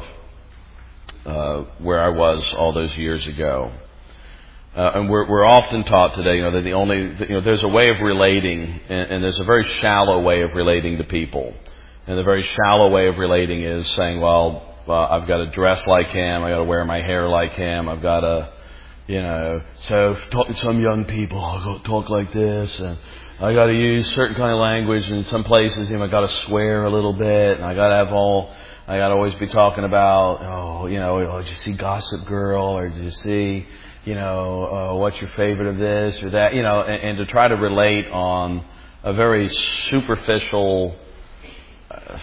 uh, where I was all those years ago. Uh, and we're, we're often taught today, you know, that the only... You know, there's a way of relating, and, and there's a very shallow way of relating to people. And the very shallow way of relating is saying, well, uh, I've got to dress like him, I've got to wear my hair like him, I've got to, you know... So talk to some young people, I'll talk like this, and... I got to use certain kind of language, and in some places, you know, I got to swear a little bit, and I got to have all, I got to always be talking about, oh, you know, oh, did you see Gossip Girl, or did you see, you know, uh, what's your favorite of this or that, you know, and, and to try to relate on a very superficial, uh,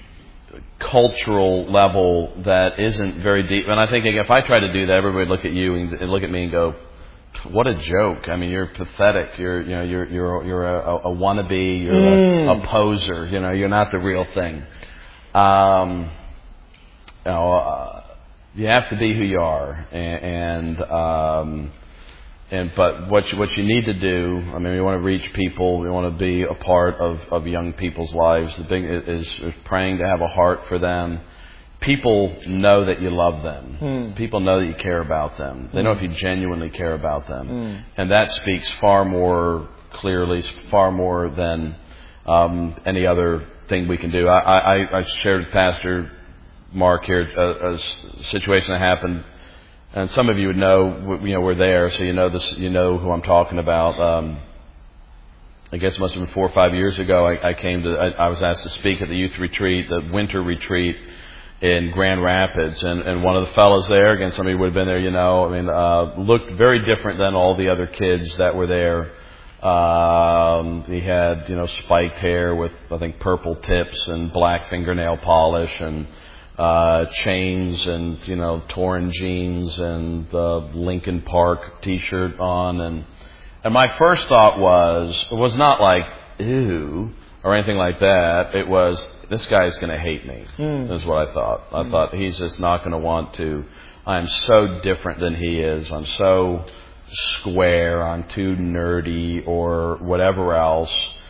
cultural level that isn't very deep. And I think if I try to do that, everybody would look at you and, and look at me and go, what a joke! I mean, you're pathetic. You're, you know, you're you're you're a, a wannabe. You're mm. a, a poser. You know, you're not the real thing. Um, you know, uh, you have to be who you are, and and, um, and but what you, what you need to do. I mean, we want to reach people. We want to be a part of, of young people's lives. The thing is, is praying to have a heart for them. People know that you love them. Mm. People know that you care about them. They mm. know if you genuinely care about them. Mm. And that speaks far more clearly, far more than um, any other thing we can do. I, I, I shared with Pastor Mark here a, a situation that happened, and some of you would know, you know, we're there, so you know this, you know who I'm talking about. Um, I guess it must have been four or five years ago. I, I came to, I, I was asked to speak at the youth retreat, the winter retreat in Grand Rapids, and, and one of the fellows there, again, some of you would have been there, you know, I mean, uh, looked very different than all the other kids that were there. Um, he had, you know, spiked hair with, I think, purple tips and black fingernail polish and, uh, chains and, you know, torn jeans and the Linkin Park t-shirt on. And, and my first thought was, it was not like, ew, or anything like that. It was, this guy's going to hate me, mm. is what I thought. I mm. thought he's just not going to want to. I'm so different than he is. I'm so square. I'm too nerdy or whatever else.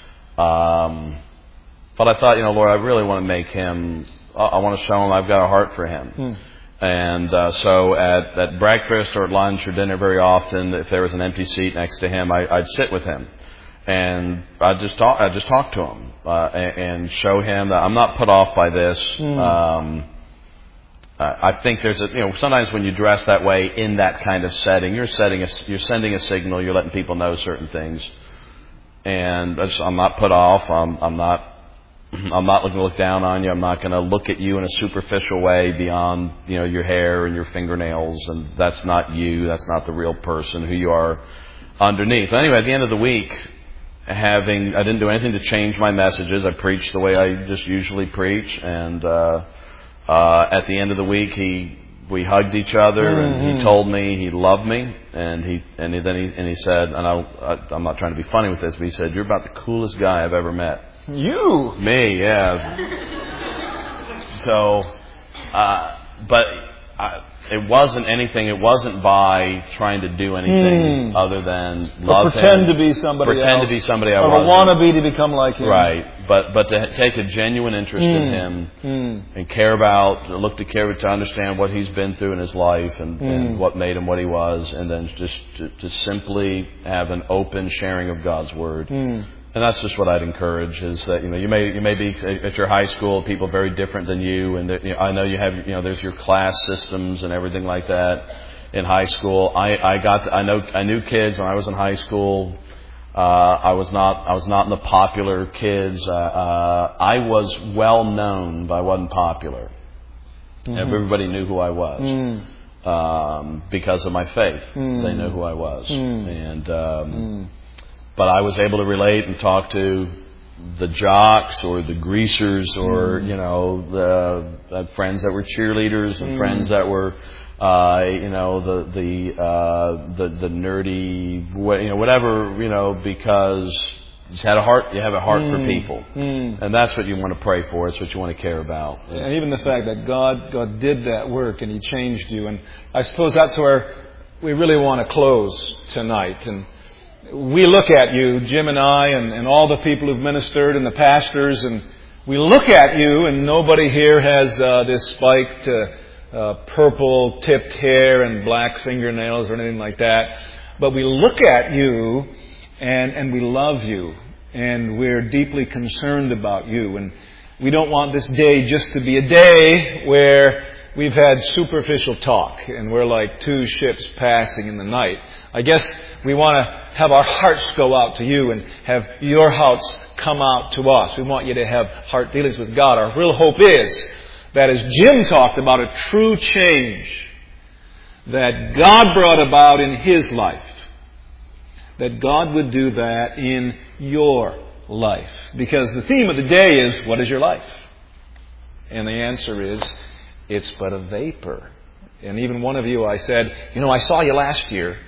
Um, but I thought, you know, Lord, I really want to make him, I want to show him I've got a heart for him. Mm. And uh, so at, at breakfast or at lunch or dinner very often, if there was an empty seat next to him, I, I'd sit with him. And I just talk, I just talk to him uh, and, and show him that I'm not put off by this. Mm. Um, I think there's a, you know, sometimes when you dress that way in that kind of setting, you're setting a, you're sending a signal. You're letting people know certain things. And I just, I'm not put off. I'm, I'm not, I'm not looking to look down on you. I'm not going to look at you in a superficial way beyond, you know, your hair and your fingernails. And that's not you. That's not the real person who you are underneath. Anyway, at the end of the week, having, I didn't do anything to change my messages. I preached the way I just usually preach. And uh, uh, at the end of the week, he we hugged each other, mm-hmm. and he told me he loved me. And he and he, then he and he said, and I'll, I, I'm not trying to be funny with this, but he said, "You're about the coolest guy I've ever met." You? Me, yeah. So, uh, but I, it wasn't anything. It wasn't by trying to do anything mm. other than love or pretend him, to be somebody pretend else, to be somebody I or wasn't. Or wannabe to become like him. Right, but but to take a genuine interest mm. in him mm. and care about, look to care to understand what he's been through in his life and, mm. and what made him what he was, and then just to, to simply have an open sharing of God's word. Mm. And that's just what I'd encourage, is that, you know, you may you may be at your high school, people very different than you, and you know, I know you have, you know, there's your class systems and everything like that in high school. I I got to, I know I knew kids when I was in high school. Uh, I was not I was not in the popular kids. Uh, uh, I was well known, but I wasn't popular. Mm-hmm. Everybody knew who I was mm. um, because of my faith. Mm. They knew who I was, mm. and. Um, mm. But I was able to relate and talk to the jocks or the greasers or, mm. you know, the uh, friends that were cheerleaders and mm. friends that were, uh, you know, the the, uh, the the nerdy, you know, whatever, you know, because you had a heart. You have a heart mm. for people, mm. and that's what you want to pray for. It's what you want to care about. And even the fact that God God did that work and He changed you, and I suppose that's where we really want to close tonight. And we look at you, Jim and I, and, and all the people who've ministered and the pastors, and we look at you, and nobody here has uh, this spiked uh, uh, purple-tipped hair and black fingernails or anything like that. But we look at you, and, and we love you, and we're deeply concerned about you. And we don't want this day just to be a day where we've had superficial talk, and we're like two ships passing in the night. I guess we want to have our hearts go out to you and have your hearts come out to us. We want you to have heart dealings with God. Our real hope is that, as Jim talked about, a true change that God brought about in his life, that God would do that in your life. Because the theme of the day is, what is your life? And the answer is, it's but a vapor. And even one of you, I said, you know, I saw you last year.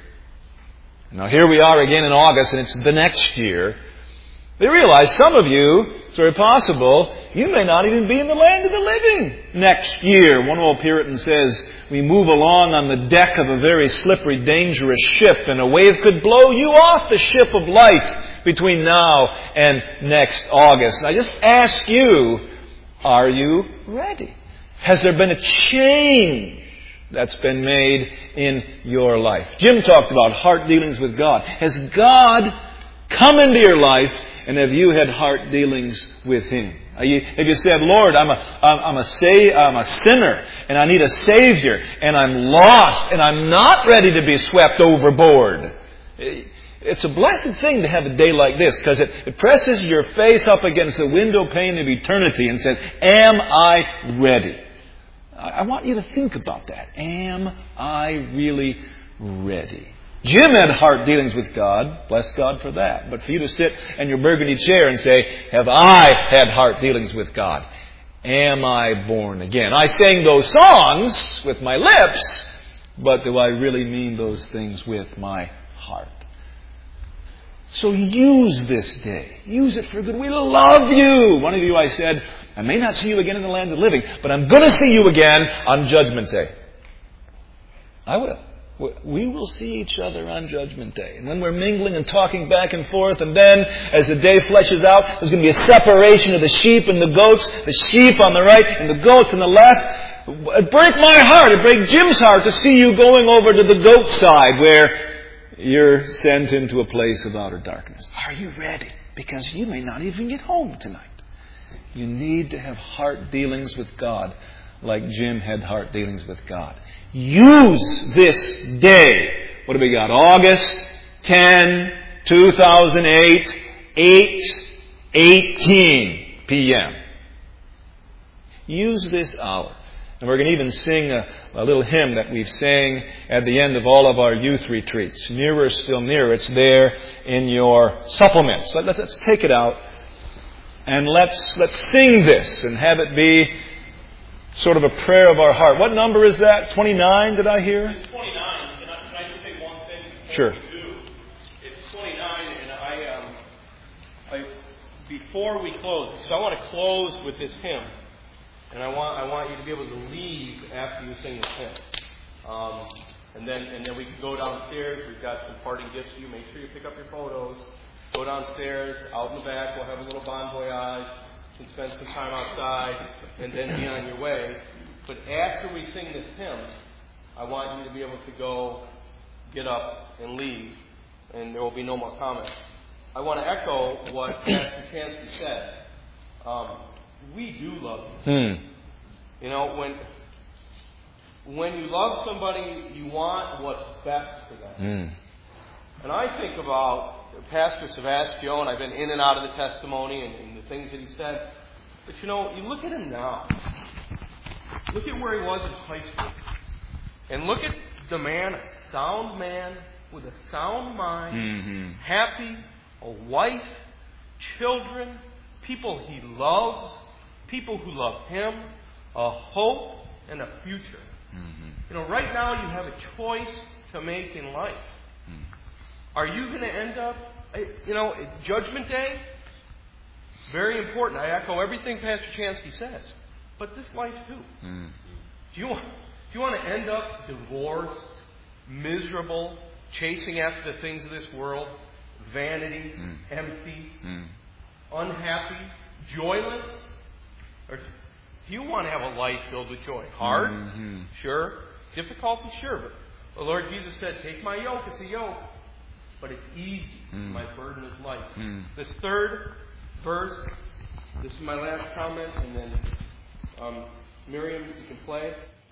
Now here we are again in August, and it's the next year. They realize some of you, it's very possible, you may not even be in the land of the living next year. One old Puritan says, we move along on the deck of a very slippery, dangerous ship, and a wave could blow you off the ship of life between now and next August. And I just ask you, are you ready? Has there been a change that's been made in your life? Jim talked about heart dealings with God. Has God come into your life, and have you had heart dealings with Him? Have you, have you said, Lord, I'm a, I'm, I'm, a say, I'm a sinner, and I need a Savior, and I'm lost, and I'm not ready to be swept overboard? It's a blessed thing to have a day like this, because it, it presses your face up against the window pane of eternity and says, am I ready? I want you to think about that. Am I really ready? Jim had heart dealings with God. Bless God for that. But for you to sit in your burgundy chair and say, have I had heart dealings with God? Am I born again? I sang those songs with my lips, but do I really mean those things with my heart? So use this day. Use it for good. We love you. One of you, I said, I may not see you again in the land of the living, but I'm going to see you again on Judgment Day. I will. We will see each other on Judgment Day. And when we're mingling and talking back and forth, and then as the day fleshes out, there's going to be a separation of the sheep and the goats, the sheep on the right and the goats on the left. It break my heart, it break Jim's heart to see you going over to the goat side where you're sent into a place of outer darkness. Are you ready? Because you may not even get home tonight. You need to have heart dealings with God like Jim had heart dealings with God. Use this day. What do we got? August tenth, two thousand eight, eight eighteen p.m. Use this hour And we're going to even sing a, a little hymn that we've sang at the end of all of our youth retreats. Nearer, still nearer. It's there in your supplements. So let's, let's take it out and let's let's sing this and have it be sort of a prayer of our heart. What number is that? twenty-nine, did I hear? It's twenty-nine. Can I, can I just say one thing before Sure. we do? It's twenty-nine, and I, um, I, before we close, so I want to close with this hymn. And I want I want you to be able to leave after you sing this hymn. Um, and then and then we can go downstairs. We've got some parting gifts for you. Make sure you pick up your photos. Go downstairs. Out in the back, we'll have a little bon voyage. You can spend some time outside and then be on your way. But after we sing this hymn, I want you to be able to go, get up, and leave. And there will be no more comments. I want to echo what Pastor Chansky said. Um, We do love you. Hmm. You know, when when you love somebody, you want what's best for them. Hmm. And I think about Pastor Savascio, and I've been in and out of the testimony and, and the things that he said. But you know, you look at him now. Look at where he was in high school. And look at the man, a sound man with a sound mind, Mm-hmm. happy, a wife, children, people he loves, people who love him, a hope and a future. Mm-hmm. You know, right now you have a choice to make in life. Mm. Are you going to end up, you know, Judgment Day? Very important. I echo everything Pastor Chansky says. But this life too. Mm. Do you want, do you want to end up divorced, miserable, chasing after the things of this world, vanity, Mm. empty, Mm. unhappy, joyless? Or do you want to have a life filled with joy? Hard? Mm-hmm. Sure. Difficulty? Sure. But the Lord Jesus said, take my yoke. It's a yoke. But it's easy. Mm. My burden is light. Mm. This third verse, this is my last comment, and then um, Miriam, you can play.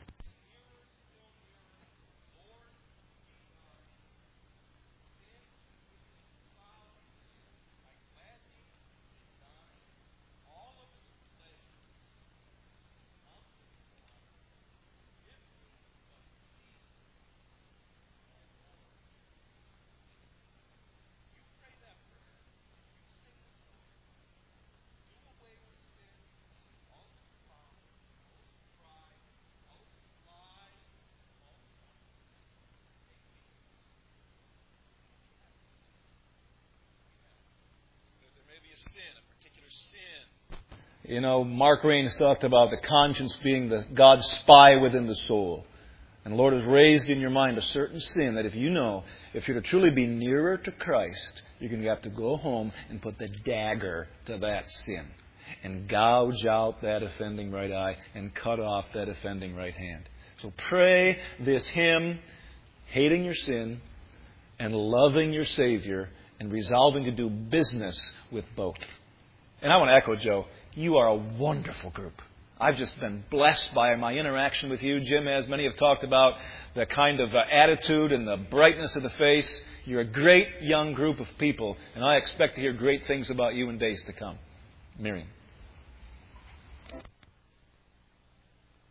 You know, Mark Raines talked about the conscience being the God's spy within the soul. And the Lord has raised in your mind a certain sin that if you know, if you're to truly be nearer to Christ, you're going to have to go home and put the dagger to that sin. And gouge out that offending right eye and cut off that offending right hand. So pray this hymn, hating your sin and loving your Savior and resolving to do business with both. And I want to echo Joe. You are a wonderful group. I've just been blessed by my interaction with you. Jim has. Many have talked about the kind of uh, attitude and the brightness of the face. You're a great young group of people, and I expect to hear great things about you in days to come. Miriam.